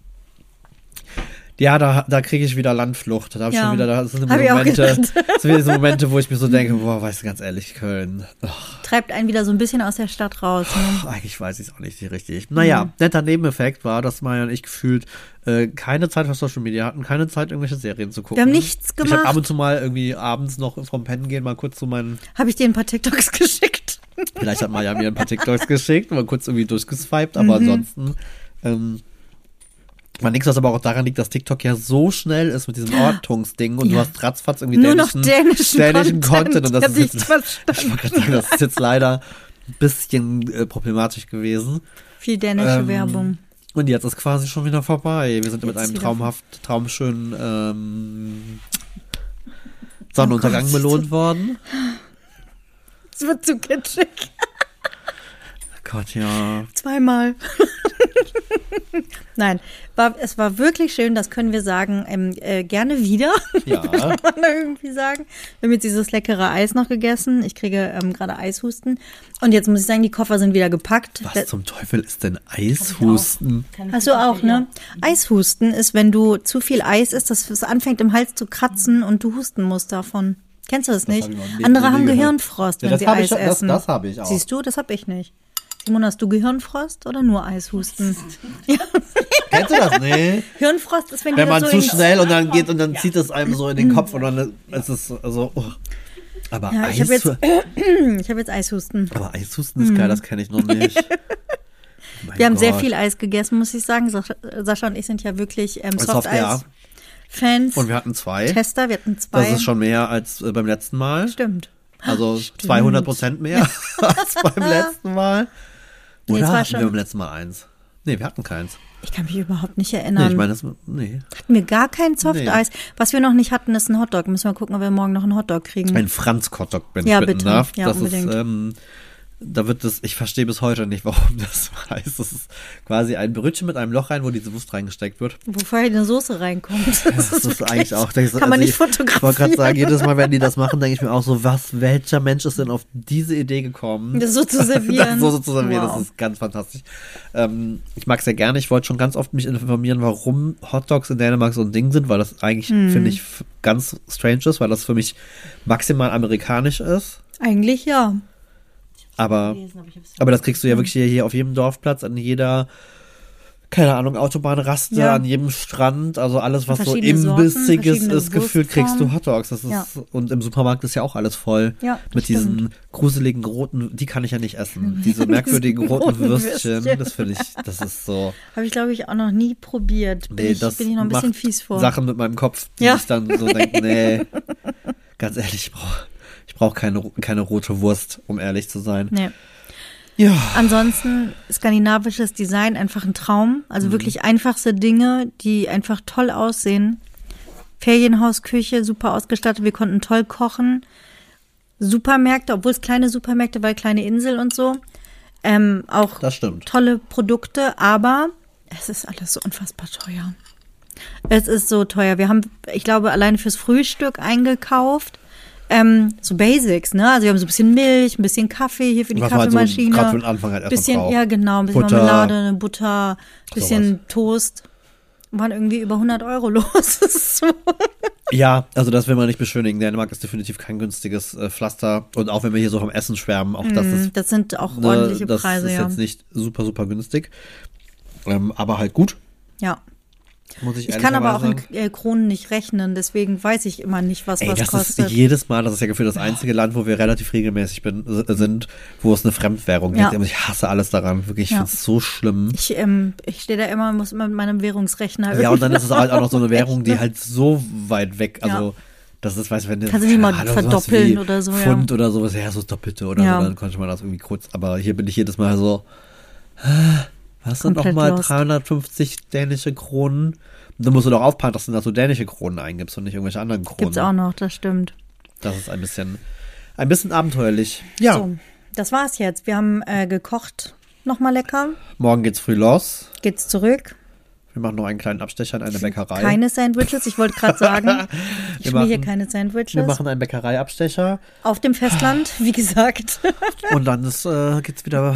Ja, da, da kriege ich wieder Landflucht. Da habe ich Ja. schon wieder, das sind Hab ich auch Momente, gedacht. das sind wieder so Momente, wo ich mir so denke, boah, weißt du, ganz ehrlich, Köln. Oh, Treibt einen wieder so ein bisschen aus der Stadt raus. Ne? eigentlich weiß ich es auch nicht richtig. Naja, Mhm. netter Nebeneffekt war, dass Maya und ich gefühlt äh, keine Zeit für Social Media hatten, keine Zeit, irgendwelche Serien zu gucken. Wir haben nichts Ich gemacht. habe ab und zu mal irgendwie abends noch vom Pennen gehen mal kurz so meinen, Habe ich dir ein paar TikToks geschickt? vielleicht hat Maya mir ein paar TikToks geschickt, mal kurz irgendwie durchgeswiped, aber Mhm. ansonsten, ähm, man denkt, was aber auch daran liegt, dass TikTok ja so schnell ist mit diesem Ortungsding und Ja. du hast ratzfatz irgendwie Nur noch dänischen, dänischen, dänischen Content und das Ich hab ist nichts jetzt, verstanden. ich wollte gerade sagen, das ist jetzt leider ein bisschen äh, problematisch gewesen. Viel dänische Ähm, Werbung. Und jetzt ist quasi schon wieder vorbei. Wir sind mit Jetzt einem wieder traumhaft, traumschönen ähm, Sonnenuntergang Oh Gott. belohnt worden. Es wird zu kitschig. Gott, ja. Zweimal. Nein, war, es war wirklich schön, das können wir sagen, ähm, äh, gerne wieder, Ja. kann man da irgendwie sagen. Wir haben jetzt dieses leckere Eis noch gegessen. Ich kriege ähm, gerade Eishusten. Und jetzt muss ich sagen, die Koffer sind wieder gepackt. Was Da- zum Teufel ist denn Eishusten? Kann ich Hast du auch, verstehen, ne? Eishusten ist, wenn du zu viel Eis isst, dass es anfängt im Hals zu kratzen und du husten musst davon. Kennst du das nicht? hab ich noch nie- Andere noch nie haben gehört. Gehirnfrost, Ja, wenn das sie hab Eis ich- das- essen. das hab ich auch. Siehst du, das hab ich nicht. Simon, hast du Gehirnfrost oder nur Eishusten? Kennst du das? Nee. Hirnfrost ist, wenn, Wenn dir man das zu so in- schnell und dann geht und dann zieht es einem so in den Kopf und dann ist es so. Oh. Aber Ja, Eis, ich habe jetzt, ich hab jetzt Eishusten. aber Eishusten ist geil, das kenne ich noch nicht. Mein Wir haben sehr Gott. viel Eis gegessen, muss ich sagen. Sascha, Sascha und ich sind ja wirklich ähm, Soft, ja. Soft-Eis-Fans. Und wir hatten zwei. Tester, wir hatten zwei. Das ist schon mehr als äh, beim letzten Mal. Stimmt. Also zweihundert Prozent mehr als beim letzten Mal. Nee, Oder es war hatten schon- wir beim letzten Mal eins? Nee, wir hatten keins. Ich kann mich überhaupt nicht Nee, erinnern. ich meine, das, nee. Hatten wir gar kein Softeis. Was wir noch nicht hatten, ist ein Hotdog. Müssen wir gucken, ob wir morgen noch einen Hotdog kriegen. Ein Franz-Hotdog, wenn Ja, ich bitten bitte. darf. Ja, das unbedingt. ist, ähm, da wird das, ich verstehe bis heute nicht, warum das heißt. Das ist quasi ein Brötchen mit einem Loch rein, wo diese Wurst reingesteckt wird. Wo vorher eine Soße reinkommt. Das, Das ist wirklich- eigentlich auch, das, Kann man also nicht ich, Ich wollte fotografieren. gerade sagen, jedes Mal, wenn die das machen, denke ich mir auch so, was, welcher Mensch ist denn auf diese Idee gekommen? Das so zu servieren. Das so zu servieren, Wow. das ist ganz fantastisch. Ähm, ich mag es sehr gerne. Ich wollte schon ganz oft mich informieren, warum Hotdogs in Dänemark so ein Ding sind, weil das eigentlich, Mhm. finde ich, f- ganz strange ist, weil das für mich maximal amerikanisch ist. Eigentlich ja. Aber, gelesen, aber ich hab's aber das kriegst du ja wirklich hier, hier auf jedem Dorfplatz, an jeder, keine Ahnung, Autobahnraste, Ja. an jedem Strand, also alles, was so Verschiedene Sorten, Imbissiges verschiedene ist, gefühlt kriegst du Wurstformen. Hotdogs. Das ist, Ja. und im Supermarkt ist ja auch alles voll. Ja, das mit stimmt. diesen gruseligen roten, die kann ich ja nicht essen. Diese merkwürdigen roten roten Würstchen, Würstchen. das finde ich, das ist so. Habe ich, glaube ich, auch noch nie probiert. Bin, Nee, ich, das bin ich noch ein bisschen macht fies vor. Sachen mit meinem Kopf, die Ja. ich dann so denke, nee, ganz ehrlich, ich brauche ich brauch keine, keine rote Wurst, um ehrlich zu sein. Nee. Ja. Ansonsten skandinavisches Design einfach ein Traum. Also Mhm. wirklich einfachste Dinge, die einfach toll aussehen. Ferienhausküche, super ausgestattet. Wir konnten toll kochen. Supermärkte, obwohl es kleine Supermärkte, weil kleine Insel und so. Ähm, auch Das stimmt. tolle Produkte, aber es ist alles so unfassbar teuer. Es ist so teuer. Wir haben, ich glaube, alleine fürs Frühstück eingekauft. Ähm, so Basics, ne? Also wir haben so ein bisschen Milch, ein bisschen Kaffee hier für die Was man halt so Kaffeemaschine. gerade für den Anfang halt erstmal bisschen, braucht. ja genau, ein bisschen Butter, Marmelade, eine Butter, ein bisschen Toast. Waren irgendwie über hundert Euro los. Das ist so. Ja, also das will man nicht beschönigen. Dänemark ist definitiv kein günstiges äh, Pflaster. Und auch wenn wir hier so vom Essen schwärmen, auch das ist, Das sind auch ne, ordentliche das Preise, ist ja. jetzt nicht super, super günstig. Ähm, aber halt gut, Ja. muss ich Ich kann aber auch ehrlicherweise in äh, Kronen nicht rechnen, deswegen weiß ich immer nicht, was Ey, was das kostet. ist jedes Mal, das ist ja gefühlt das einzige Land, wo wir relativ regelmäßig bin, s- sind, wo es eine Fremdwährung Ja. gibt. Und ich hasse alles daran. Wirklich, ich Ja. finde es so schlimm. Ich, ähm, ich stehe da immer, muss immer mit meinem Währungsrechner. Ja, und dann ist es halt auch noch so eine Währung, die rechnen. halt so weit weg, also Ja. das ist, weiß wenn du Kannst du die keine mal Ahnung, sowas verdoppeln wie oder so, ja. Pfund oder sowas, ja, so das Doppelte oder Ja. so, dann konnte man das irgendwie kurz, aber hier bin ich jedes Mal so, hä, was sind Komplett nochmal lost. dreihundertfünfzig dänische Kronen? Und dann musst du doch aufpassen, dass du da so dänische Kronen eingibst und nicht irgendwelche anderen Kronen. Gibt's auch noch, das stimmt. Das ist ein bisschen, ein bisschen abenteuerlich. Ja. So, das war's jetzt. Wir haben äh, gekocht nochmal lecker. Morgen geht's früh los. Geht's zurück. Wir machen noch einen kleinen Abstecher in eine Bäckerei. Keine Sandwiches, ich wollte gerade sagen. Ich will hier keine Sandwiches. Wir machen einen Bäckereiabstecher. Auf dem Festland, wie gesagt. Und dann ist, äh, geht's wieder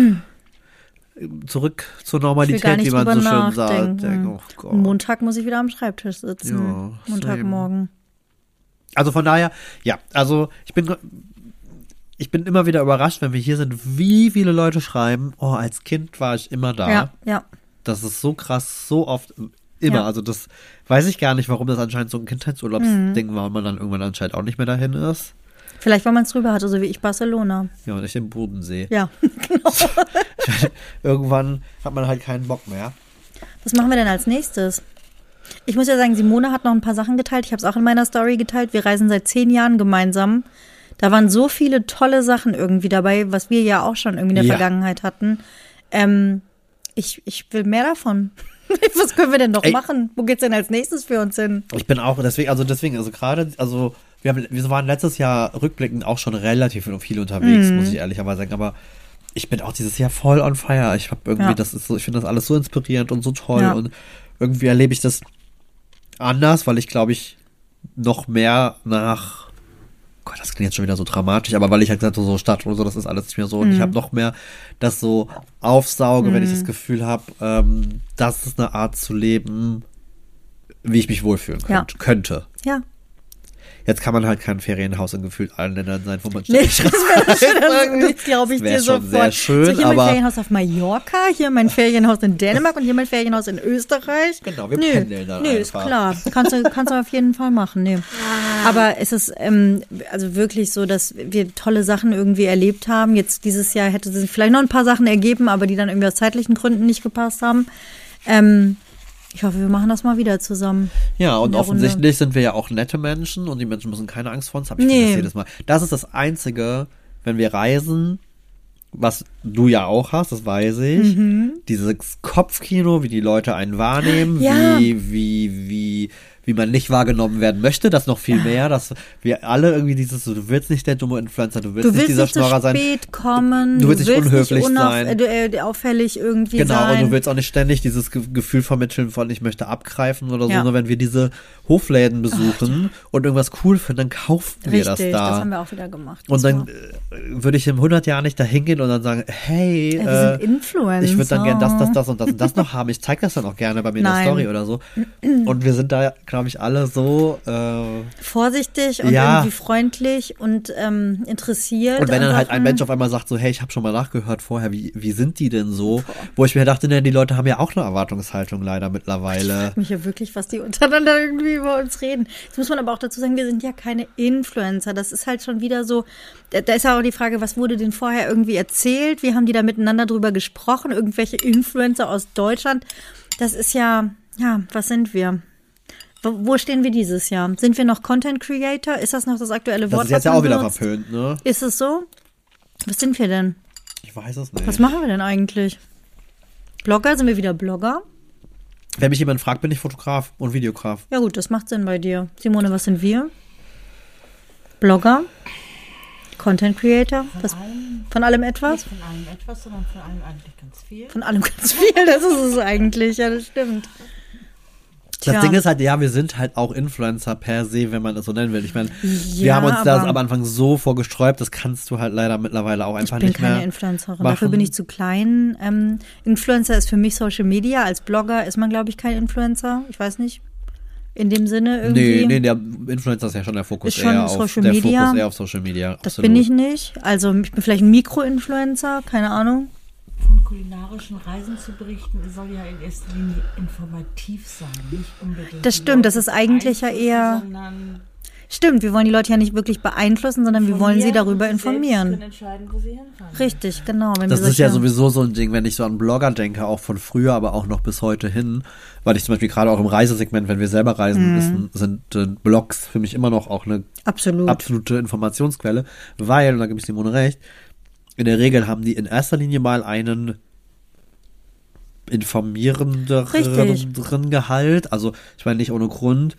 zurück zur Normalität, gar nicht wie man so schön nachdenken. sagt. Oh Gott. Montag muss ich wieder am Schreibtisch sitzen. Ja, Montagmorgen. Also von daher, ja, also ich bin ich bin immer wieder überrascht, wenn wir hier sind, wie viele Leute schreiben, oh, als Kind war ich immer da. Ja, ja. Das ist so krass, so oft, immer. Ja. Also das weiß ich gar nicht, warum das anscheinend so ein Kindheitsurlaubsding mhm. war und man dann irgendwann anscheinend auch nicht mehr dahin ist. Vielleicht, weil man es drüber hatte, so wie ich Barcelona. Ja, und ich den Bodensee. Ja, genau. Irgendwann hat man halt keinen Bock mehr. Was machen wir denn als nächstes? Ich muss ja sagen, Simone hat noch ein paar Sachen geteilt. Ich habe es auch in meiner Story geteilt. Wir reisen seit zehn Jahren gemeinsam. Da waren so viele tolle Sachen irgendwie dabei, was wir ja auch schon irgendwie in der ja. Vergangenheit hatten. Ähm, ich, ich will mehr davon. Was können wir denn noch Ey. machen? Wo geht's denn als nächstes für uns hin? Ich bin auch, deswegen, also deswegen, also gerade, also wir, haben, wir waren letztes Jahr rückblickend auch schon relativ viel unterwegs, mhm. muss ich ehrlicherweise sagen, aber ich bin auch dieses Jahr voll on fire. Ich habe irgendwie, ja. das ist so, ich finde das alles so inspirierend und so toll ja. und irgendwie erlebe ich das anders, weil ich glaube ich noch mehr nach Gott, das klingt jetzt schon wieder so dramatisch, aber weil ich halt gesagt habe, so Stadt und so, das ist alles nicht mehr so. Und mhm. ich habe noch mehr das so aufsauge, mhm. wenn ich das Gefühl habe, ähm, das ist eine Art zu leben, wie ich mich wohlfühlen könnt, ja. könnte. Ja. Jetzt kann man halt kein Ferienhaus in gefühlt allen Ländern sein, wo man nee, das wäre glaube ich, dir sofort. Sehr schön, so, hier aber mein Ferienhaus auf Mallorca, hier mein Ferienhaus in Dänemark und hier mein Ferienhaus in Österreich. Genau, wir nee, pendeln dann Nee, einfach. ist klar. Kannst du, kannst du auf jeden Fall machen, nee. Aber es ist ähm, also wirklich so, dass wir tolle Sachen irgendwie erlebt haben. Jetzt dieses Jahr hätte sich vielleicht noch ein paar Sachen ergeben, aber die dann irgendwie aus zeitlichen Gründen nicht gepasst haben. Ähm, Ich hoffe, wir machen das mal wieder zusammen. Ja, und offensichtlich Runde. sind wir ja auch nette Menschen und die Menschen müssen keine Angst vor uns haben. Ich nee. das jedes Mal. Das ist das Einzige, wenn wir reisen, was du ja auch hast, das weiß ich. Mhm. Dieses Kopfkino, wie die Leute einen wahrnehmen, ja. wie, wie, wie, wie man nicht wahrgenommen werden möchte, das noch viel mehr, dass wir alle irgendwie dieses, so, du willst nicht der dumme Influencer, du willst, du willst nicht dieser nicht Schnorrer sein. Du willst nicht spät kommen, du willst, du willst nicht unhöflich nicht unauf, sein. Äh, auffällig irgendwie genau, sein. Genau, und du willst auch nicht ständig dieses Ge- Gefühl vermitteln von, ich möchte abgreifen oder so, ja. nur wenn wir diese Hofläden besuchen Ach, und irgendwas cool finden, dann kaufen wir Richtig, das da. das haben wir auch wieder gemacht. Und dann äh, würde ich in hundert Jahren nicht da hingehen und dann sagen, hey, ja, wir äh, sind Influencer. ich würde dann gerne das, das, das und das und das noch haben. Ich zeige das dann auch gerne bei mir Nein. in der Story oder so. Und wir sind da, glaube ich, alle so äh, vorsichtig und ja. irgendwie freundlich und ähm, interessiert. Und wenn dann Sachen. halt ein Mensch auf einmal sagt so, hey, ich habe schon mal nachgehört vorher, wie, wie sind die denn so? Boah. Wo ich mir dachte, ne, die Leute haben ja auch eine Erwartungshaltung leider mittlerweile. Ich frage mich ja wirklich, was die untereinander irgendwie über uns reden. Jetzt muss man aber auch dazu sagen, wir sind ja keine Influencer. Das ist halt schon wieder so, da, da ist ja auch die Frage, was wurde denen vorher irgendwie erzählt? Wie haben die da miteinander drüber gesprochen? Irgendwelche Influencer aus Deutschland? Das ist ja, ja, was sind wir? Wo stehen wir dieses Jahr? Sind wir noch Content Creator? Ist das noch das aktuelle Wort? Das ist jetzt ja auch wieder benutzt? verpönt, ne? Ist es so? Was sind wir denn? Ich weiß es nicht. Was machen wir denn eigentlich? Blogger? Sind wir wieder Blogger? Wenn mich jemand fragt, bin ich Fotograf und Videograf. Ja gut, das macht Sinn bei dir. Simone, was sind wir? Blogger? Content Creator? Von, was, allem, von allem etwas? Nicht von allem etwas, sondern von allem eigentlich ganz viel. Von allem ganz viel, das ist es eigentlich. Ja, das stimmt. Das Tja. Ding ist halt, ja, wir sind halt auch Influencer per se, wenn man das so nennen will. Ich meine, ja, wir haben uns da am Anfang so vorgesträubt, das kannst du halt leider mittlerweile auch einfach nicht mehr. Ich bin keine Influencerin, dafür bin ich zu klein. Ähm, Influencer ist für mich Social Media. Als Blogger ist man, glaube ich, kein Influencer. Ich weiß nicht. In dem Sinne irgendwie. Nee, nee, der Influencer ist ja schon der Fokus ist schon eher Social auf der Media. Fokus eher auf Social Media. Das absolut. bin ich nicht. Also ich bin vielleicht ein Mikro-Influencer, keine Ahnung. Von kulinarischen Reisen zu berichten, soll ja in erster Linie informativ sein, nicht unbedingt. Das stimmt, das ist eigentlich ja eher. Stimmt, wir wollen die Leute ja nicht wirklich beeinflussen, sondern wir wollen sie darüber informieren. Können entscheiden, wo sie hinfahren. Richtig, genau. Wenn das wir ist ja sowieso so ein Ding, wenn ich so an Blogger denke, auch von früher, aber auch noch bis heute hin, weil ich zum Beispiel gerade auch im Reisesegment, wenn wir selber reisen, mhm. ist, sind äh, Blogs für mich immer noch auch eine Absolut. absolute Informationsquelle, weil, und da gebe ich Simone recht, in der Regel haben die in erster Linie mal einen informierenderen Gehalt. Also ich meine nicht ohne Grund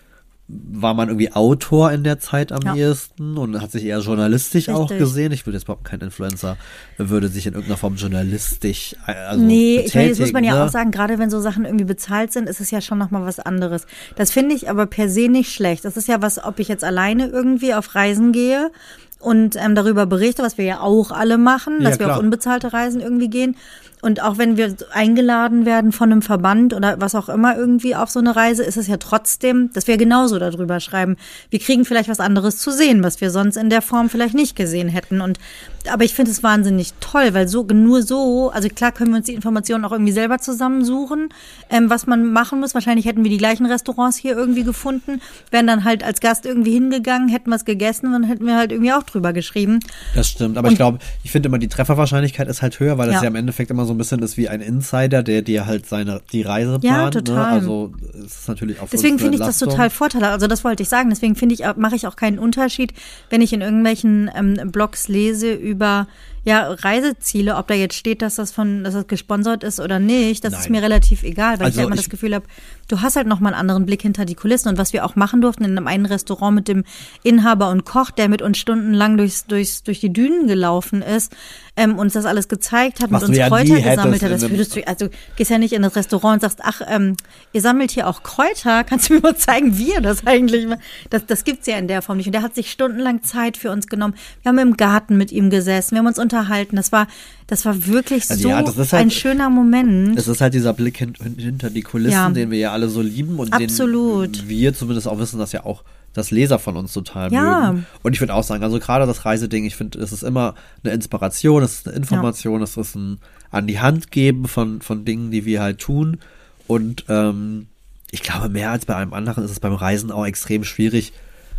war man irgendwie Autor in der Zeit am Ja. ehesten und hat sich eher journalistisch Richtig. auch gesehen. Ich würde jetzt überhaupt kein Influencer, würde sich in irgendeiner Form journalistisch also Nee, ich meine, das muss man ja ne? auch sagen, gerade wenn so Sachen irgendwie bezahlt sind, ist es ja schon nochmal was anderes. Das finde ich aber per se nicht schlecht. Das ist ja was, ob ich jetzt alleine irgendwie auf Reisen gehe und ähm, darüber berichte, was wir ja auch alle machen, Ja, dass wir klar. auf unbezahlte Reisen irgendwie gehen. Und auch wenn wir eingeladen werden von einem Verband oder was auch immer irgendwie auf so eine Reise, ist es ja trotzdem, dass wir genauso darüber schreiben. Wir kriegen vielleicht was anderes zu sehen, was wir sonst in der Form vielleicht nicht gesehen hätten. Und aber ich finde es wahnsinnig toll, weil so nur so, also klar können wir uns die Informationen auch irgendwie selber zusammensuchen, ähm, was man machen muss. Wahrscheinlich hätten wir die gleichen Restaurants hier irgendwie gefunden, wären dann halt als Gast irgendwie hingegangen, hätten was gegessen und dann hätten wir halt irgendwie auch drüber geschrieben. Das stimmt, aber Und- ich glaube, ich finde immer, die Trefferwahrscheinlichkeit ist halt höher, weil das Ja. ja im Endeffekt immer so ein bisschen ist wie ein Insider, der dir halt seine die Reise Ja, plant. total. Ne? Also es ist natürlich auch für Deswegen uns eine finde ich das Entlastung. total vorteilhaft. Also das wollte ich sagen. Deswegen finde ich, mache ich auch keinen Unterschied, wenn ich in irgendwelchen ähm, Blogs lese über ja Reiseziele, ob da jetzt steht, dass das von, dass das gesponsert ist oder nicht. Das ist Nein. mir relativ egal, weil Also ich ja immer ich- das Gefühl habe, du hast halt noch mal einen anderen Blick hinter die Kulissen. Und was wir auch machen durften in einem einen Restaurant mit dem Inhaber und Koch, der mit uns stundenlang durchs, durchs, durch die Dünen gelaufen ist, ähm, uns das alles gezeigt hat, Was mit du uns ja nie Kräuter hättest gesammelt hat. in Das einem- würdest du, also du gehst ja nicht in das Restaurant und sagst, ach, ähm, ihr sammelt hier auch Kräuter, kannst du mir mal zeigen, wie ihr das eigentlich macht? Das, das gibt's ja in der Form nicht. Und der hat sich stundenlang Zeit für uns genommen. Wir haben im Garten mit ihm gesessen, wir haben uns unterhalten. Das war, das war wirklich Also so ja, das ist halt- ein schöner Moment. Es ist halt dieser Blick hin, hin, hinter die Kulissen, Ja. den wir ja alle so lieben und Absolut. den wir zumindest auch wissen, dass ja auch das Leser von uns total Ja. mögen. Und ich würde auch sagen, also gerade das Reiseding, ich finde, es ist immer eine Inspiration, es ist eine Information, es ist ein an die Hand geben von, von Dingen, die wir halt tun. Und ähm, ich glaube, mehr als bei allem anderen ist es beim Reisen auch extrem schwierig,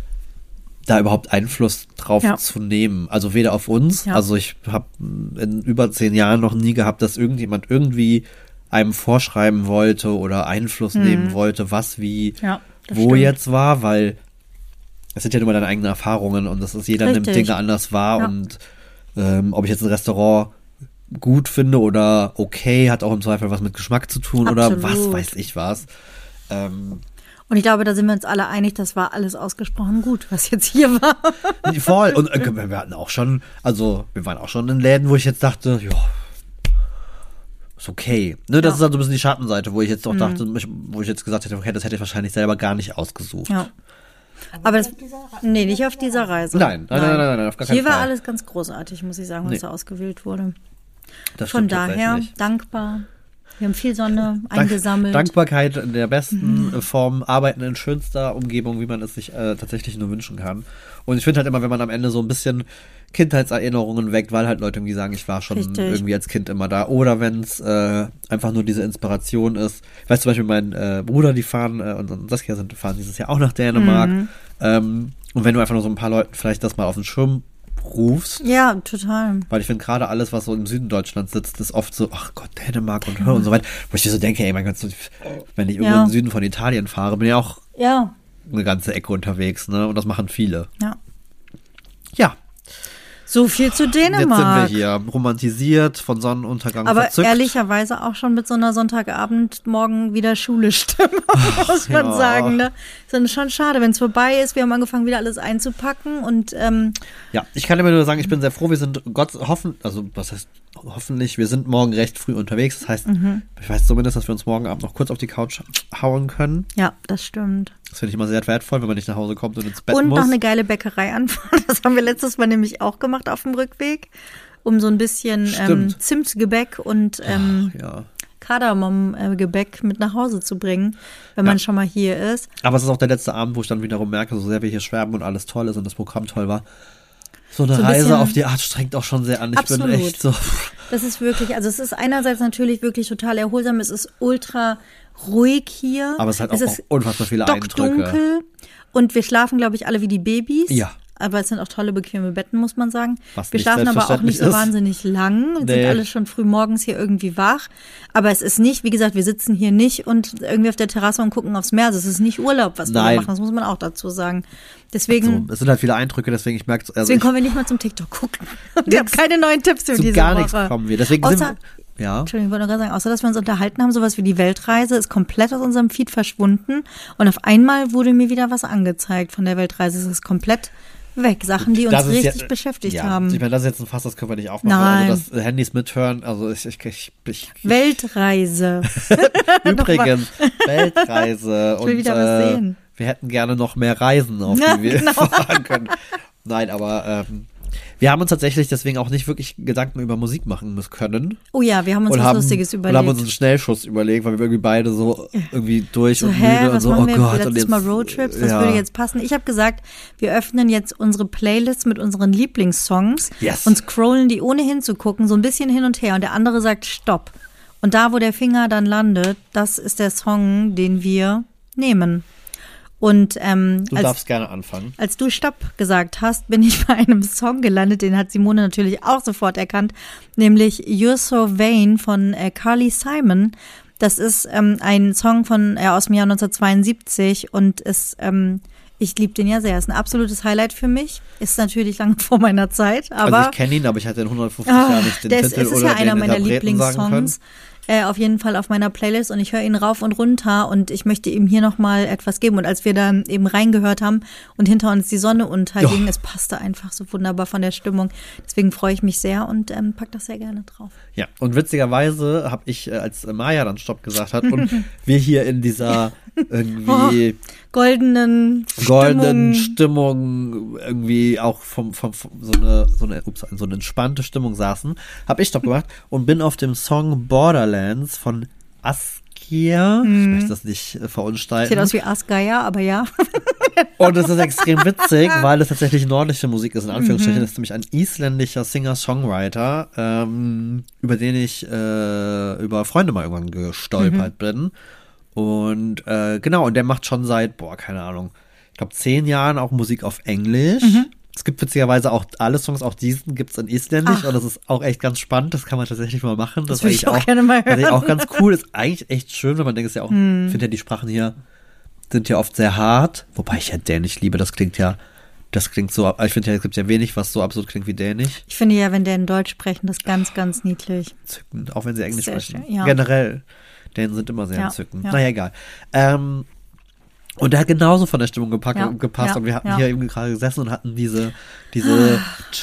da überhaupt Einfluss drauf Ja. zu nehmen. Also weder auf uns, Ja. also ich habe in über zehn Jahren noch nie gehabt, dass irgendjemand irgendwie einem vorschreiben wollte oder Einfluss nehmen wollte, was wie Ja, das wo stimmt. jetzt war, weil es sind ja nur deine eigenen Erfahrungen und das ist, jeder nimmt Richtig. Dinge anders wahr Ja. und ähm, ob ich jetzt ein Restaurant gut finde oder okay, hat auch im Zweifel was mit Geschmack zu tun oder was Absolut. weiß ich was. Ähm, Und ich glaube, da sind wir uns alle einig, das war alles ausgesprochen gut, was jetzt hier war. voll. Und äh, wir hatten auch schon, also wir waren auch schon in Läden, wo ich jetzt dachte, ja, ist okay. Ne, das Ja. ist halt so ein bisschen die Schattenseite, wo ich jetzt auch dachte, wo ich jetzt gesagt hätte, okay, das hätte ich wahrscheinlich selber gar nicht ausgesucht. Ja. Aber das, auf dieser Re- nee, nicht auf dieser Reise. Nein, nein, nein, nein, nein, auf gar keinen Hier war Fall. alles ganz großartig, muss ich sagen, was Nee. da ausgewählt wurde. Das Von stimmt daher tatsächlich. dankbar. Wir haben viel Sonne Dank- eingesammelt. Dankbarkeit in der besten Mhm. äh, Form, arbeiten in schönster Umgebung, wie man es sich äh, tatsächlich nur wünschen kann. Und ich finde halt immer, wenn man am Ende so ein bisschen Kindheitserinnerungen weckt, weil halt Leute irgendwie sagen, ich war schon Richtig. irgendwie als Kind immer da. Oder wenn es äh, einfach nur diese Inspiration ist. Ich weiß zum Beispiel, mein äh, Bruder, die fahren, äh, und, und Saskia sind, fahren dieses Jahr auch nach Dänemark. Mhm. Ähm, und wenn du einfach nur so ein paar Leuten vielleicht das mal auf den Schirm rufst, Ja, total. weil ich finde, gerade alles, was so im Süden Deutschlands sitzt, ist oft so, ach Gott, Dänemark und Hör und so weiter. Wo ich mir so denke, ey, mein Gott, so, wenn ich irgendwo Ja. im Süden von Italien fahre, bin ich auch Ja, eine ganze Ecke unterwegs, ne? Und das machen viele. ja. Ja, So viel zu jetzt sind wir Dänemark. hier, romantisiert, von Sonnenuntergang Aber verzückt. ehrlicherweise auch schon mit so einer Sonntagabend morgen wieder Schule-Stimmung, muss man ja. sagen. Ne? Ist dann schon schade, wenn es vorbei ist. Wir haben angefangen, wieder alles einzupacken und ähm, Ja, ich kann immer nur sagen, ich bin sehr froh, wir sind Gott hoffen, also was heißt hoffentlich, wir sind morgen recht früh unterwegs. Das heißt, Mhm. ich weiß zumindest, dass wir uns morgen Abend noch kurz auf die Couch hauen können. ja, das stimmt. Das finde ich immer sehr wertvoll, wenn man nicht nach Hause kommt und ins Bett Und muss. noch eine geile Bäckerei anfangen. Das haben wir letztes Mal nämlich auch gemacht auf dem Rückweg, um so ein bisschen ähm, Stimmt. Zimtgebäck und ähm, ja. Kardamom-Gebäck mit nach Hause zu bringen, wenn man Ja. schon mal hier ist. Aber es ist auch der letzte Abend, wo ich dann wiederum merke, so sehr wir hier schwärmen und alles toll ist und das Programm toll war. So eine So ein Reise bisschen- auf die Art strengt auch schon sehr an. Ich Absolut. bin echt so. Das ist wirklich, also es ist einerseits natürlich wirklich total erholsam, es ist ultra ruhig hier. Aber es hat auch, ist auch unfassbar viele Eindrücke. stockdunkel und wir schlafen, glaube ich, alle wie die Babys. Ja. Aber es sind auch tolle, bequeme Betten, muss man sagen. Was wir nicht schlafen aber auch nicht so selbstverständlich ist. wahnsinnig lang und Nee. sind alle schon früh morgens hier irgendwie wach. Aber es ist nicht, wie gesagt, wir sitzen hier nicht und irgendwie auf der Terrasse und gucken aufs Meer. Also es ist nicht Urlaub, was wir da Nein. machen, das muss man auch dazu sagen. Deswegen, So, es sind halt viele Eindrücke, deswegen ich merke also deswegen ich, kommen wir nicht mal zum TikTok gucken. Wir haben keine neuen Tipps für zu diese gar Woche. nichts kommen wir. Deswegen sind Außer, Ja. Entschuldigung, ich wollte nur gerade sagen, außer dass wir uns unterhalten haben, sowas wie die Weltreise ist komplett aus unserem Feed verschwunden und auf einmal wurde mir wieder was angezeigt von der Weltreise. Es ist komplett weg. Sachen, die uns Das ist richtig ja, beschäftigt ja, haben. Ich meine, das ist jetzt ein Fass, das können wir nicht aufmachen. Nein. Also das Handys mithören, also ich, ich, ich, ich Weltreise. Übrigens, Weltreise. Ich will und wieder was äh, sehen. wir hätten gerne noch mehr Reisen, auf die Ja, wir genau. fahren können. Nein, aber ähm, wir haben uns tatsächlich deswegen auch nicht wirklich Gedanken über Musik machen müssen können. Oh ja, wir haben uns und was haben, Lustiges Und überlegt. haben uns einen Schnellschuss überlegt, weil wir irgendwie beide so irgendwie durch So, und hä, müde und was so, machen oh wir Gott. letztes Und jetzt, Mal Roadtrips? Das ja. würde jetzt passen. Ich habe gesagt, wir öffnen jetzt unsere Playlist mit unseren Lieblingssongs Yes. und scrollen die ohne hinzugucken, so ein bisschen hin und her. Und der andere sagt Stopp. Und da, wo der Finger dann landet, das ist der Song, den wir nehmen. Und ähm, Du als, darfst gerne anfangen. als du Stopp gesagt hast, bin ich bei einem Song gelandet, den hat Simone natürlich auch sofort erkannt, nämlich You're So Vain von äh, Carly Simon. Das ist ähm, ein Song von äh, aus dem Jahr neunzehnhundertzweiundsiebzig und ist, ähm, ich liebe den ja sehr. Ist ein absolutes Highlight für mich. Ist natürlich lange vor meiner Zeit, aber Also ich kenne ihn, aber ich hatte in hundertfünfzig Ah, Jahren nicht den der ist, Titel es ist oder ja einer den meiner Interpreten sagen können. Lieblingssongs. Äh, auf jeden Fall auf meiner Playlist und ich höre ihn rauf und runter und ich möchte ihm hier nochmal etwas geben. Und als wir da eben reingehört haben und hinter uns die Sonne unterging, Oh. es passte einfach so wunderbar von der Stimmung. Deswegen freue ich mich sehr und ähm, pack das sehr gerne drauf. Ja, und witzigerweise habe ich, äh, als Maya dann Stopp gesagt hat und wir hier in dieser irgendwie Goldenen goldenen Stimmung. Stimmung irgendwie auch vom, vom, vom so eine so eine ups, so eine entspannte Stimmung saßen, habe ich Stopp gemacht und bin auf dem Song Borderlands von Askia, ich möchte das nicht äh, verunstalten. Sieht aus wie Asgeier, aber ja. Und es ist extrem witzig, weil es tatsächlich nordische Musik ist, in Anführungsstrichen. Das ist nämlich ein isländischer Singer-Songwriter, ähm, über den ich äh, über Freunde mal irgendwann gestolpert bin. Und äh, genau, und der macht schon seit, boah, keine Ahnung, ich glaube zehn Jahren auch Musik auf Englisch. Mhm. Es gibt witzigerweise auch alle Songs, auch diesen gibt's in Isländisch Ach. und das ist auch echt ganz spannend. Das kann man tatsächlich mal machen. Das ist würde ich eigentlich auch gerne mal das ist hören. auch ganz cool. Ist eigentlich echt schön, wenn man denkt, es ist ja auch, Hm. ich finde ja die Sprachen hier sind ja oft sehr hart, wobei ich ja Dänisch liebe. Das klingt ja, das klingt so, ich finde ja, es gibt ja wenig, was so absurd klingt wie Dänisch. Ich finde ja, wenn der in Deutsch sprechen, das ist ganz, ganz niedlich. Entzückend, auch wenn sie Englisch Sehr sprechen. schön, ja. Generell, Dänen sind immer sehr Ja, entzückend. ja. Naja, egal. Ähm, und der hat genauso von der Stimmung gepackt Ja, und gepasst. ja, und wir hatten ja. hier eben gerade gesessen und hatten diese, diese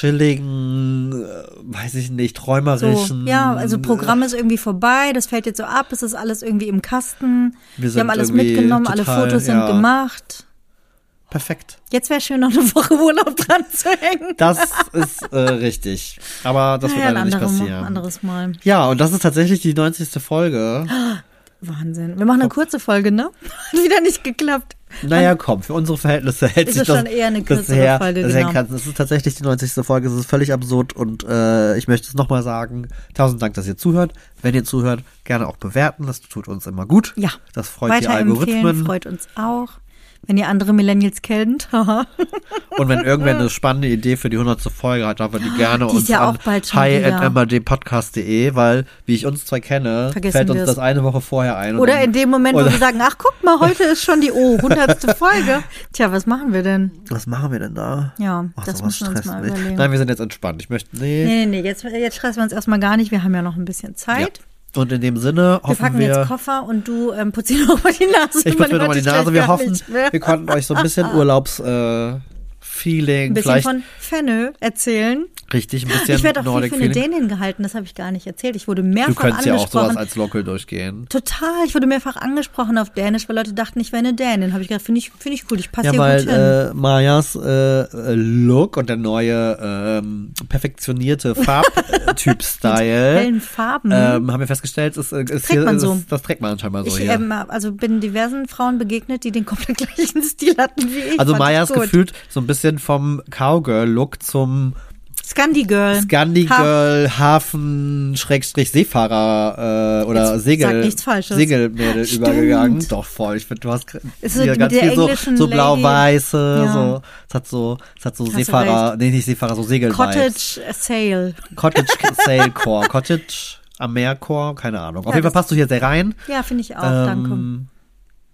chilligen, äh, weiß ich nicht, So, träumerischen. ja, also Programm ist irgendwie vorbei, das fällt jetzt so ab, es ist alles irgendwie im Kasten. Wir Wir, sind haben alles irgendwie mitgenommen, alle total, Fotos sind ja. gemacht. Perfekt. Jetzt wäre schön, noch eine Woche Urlaub dran zu hängen. Das ist äh, richtig. Aber das wird Naja, leider ein nicht anderes, passieren. ein anderes Mal. Ja, und das ist tatsächlich die neunzigste Folge. Wahnsinn. Wir machen eine kurze Folge, ne? Hat wieder nicht geklappt. Naja, komm, für unsere Verhältnisse hält Ist sich es das schon eher eine kürzere bisher Folge, sehr genau. kann- Es ist tatsächlich die neunzigste Folge, es ist völlig absurd und äh, ich möchte es nochmal sagen, tausend Dank, dass ihr zuhört. Wenn ihr zuhört, gerne auch bewerten, das tut uns immer gut. Ja. Das freut die Weiterempfehlen Algorithmen. freut uns auch. Wenn ihr andere Millennials kennt. haha. Und wenn irgendwer eine spannende Idee für die hundertste Folge hat, darf er die gerne Die ist uns ja an auch bald schon hi wieder. at m r d podcast punkt de, weil, wie ich uns zwei kenne, Vergessen fällt uns wir es. das eine Woche vorher ein. und Oder dann- in dem Moment, wo oder- wir sagen, ach guck mal, heute ist schon die oh, hundertste Folge. Tja, was machen wir denn? Was machen wir denn da? Ja, Ach, das sowas müssen wir uns stresst mal mich. überlegen. Nein, wir sind jetzt entspannt. Ich möchte, nee. Nee, nee, nee, jetzt, jetzt stressen wir uns erstmal gar nicht. Wir haben ja noch ein bisschen Zeit. Ja. Und in dem Sinne Wir hoffen packen wir, jetzt Koffer und du ähm, putzt dir noch mal die Nase. ich Man putze mir hört nochmal die dich Nase, gleich wir gar hoffen, nicht mehr. wir konnten euch so ein bisschen Urlaubs, äh, Feeling, Ein bisschen vielleicht von Fenö erzählen. richtig, ein bisschen Ich werde auch viel Nordic für eine Feeling. Dänin gehalten, das habe ich gar nicht erzählt. Ich wurde Du mehrfach könntest ja auch angesprochen. sowas als Local durchgehen. Total, ich wurde mehrfach angesprochen auf Dänisch, weil Leute dachten, ich wäre eine Dänin. Habe ich gedacht, finde ich, finde ich gut, ich passe Ja, hier weil gut hin. äh, Majas äh, Look und der neue ähm, perfektionierte Farbtyp-Style Hellen Farben. ähm, haben wir festgestellt, ist, ist Trägt hier, man ist, so. das trägt man anscheinend so ich hier. ähm, also bin diversen Frauen begegnet, die den komplett gleichen Stil hatten wie ich. Also Fand Maya ich ist gut. gefühlt so ein bisschen vom Cowgirl-Look zum Scandi Girl. Scandi Ha- Girl, Hafen, Schrägstrich Seefahrer äh, oder Jetzt Segel, sag nichts Falsches. Mädel Stimmt. übergegangen. Doch voll. Ich finde, du hast Ist so hier mit ganz der viel so, englischen so Lady. blau-weiße, Ja. so. Es hat so, es hat so Hast du Seefahrer, nee, nicht Seefahrer, so Segel. Cottage Sale. Cottage Sail Core, Cottage am Meer Core, keine Ahnung. Auf Ja, jeden Fall das- passt du hier sehr rein. Ja, finde ich auch, danke. Ähm,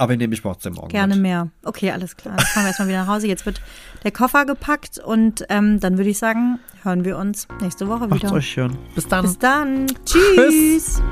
Aber ich nehme mich trotzdem morgen Gerne mit. mehr. Okay, alles klar. Dann fahren wir erstmal wieder nach Hause. Jetzt wird der Koffer gepackt und ähm, dann würde ich sagen, hören wir uns nächste Woche wieder. Macht's euch schön. Bis dann. Bis dann. Tschüss. Tschüss.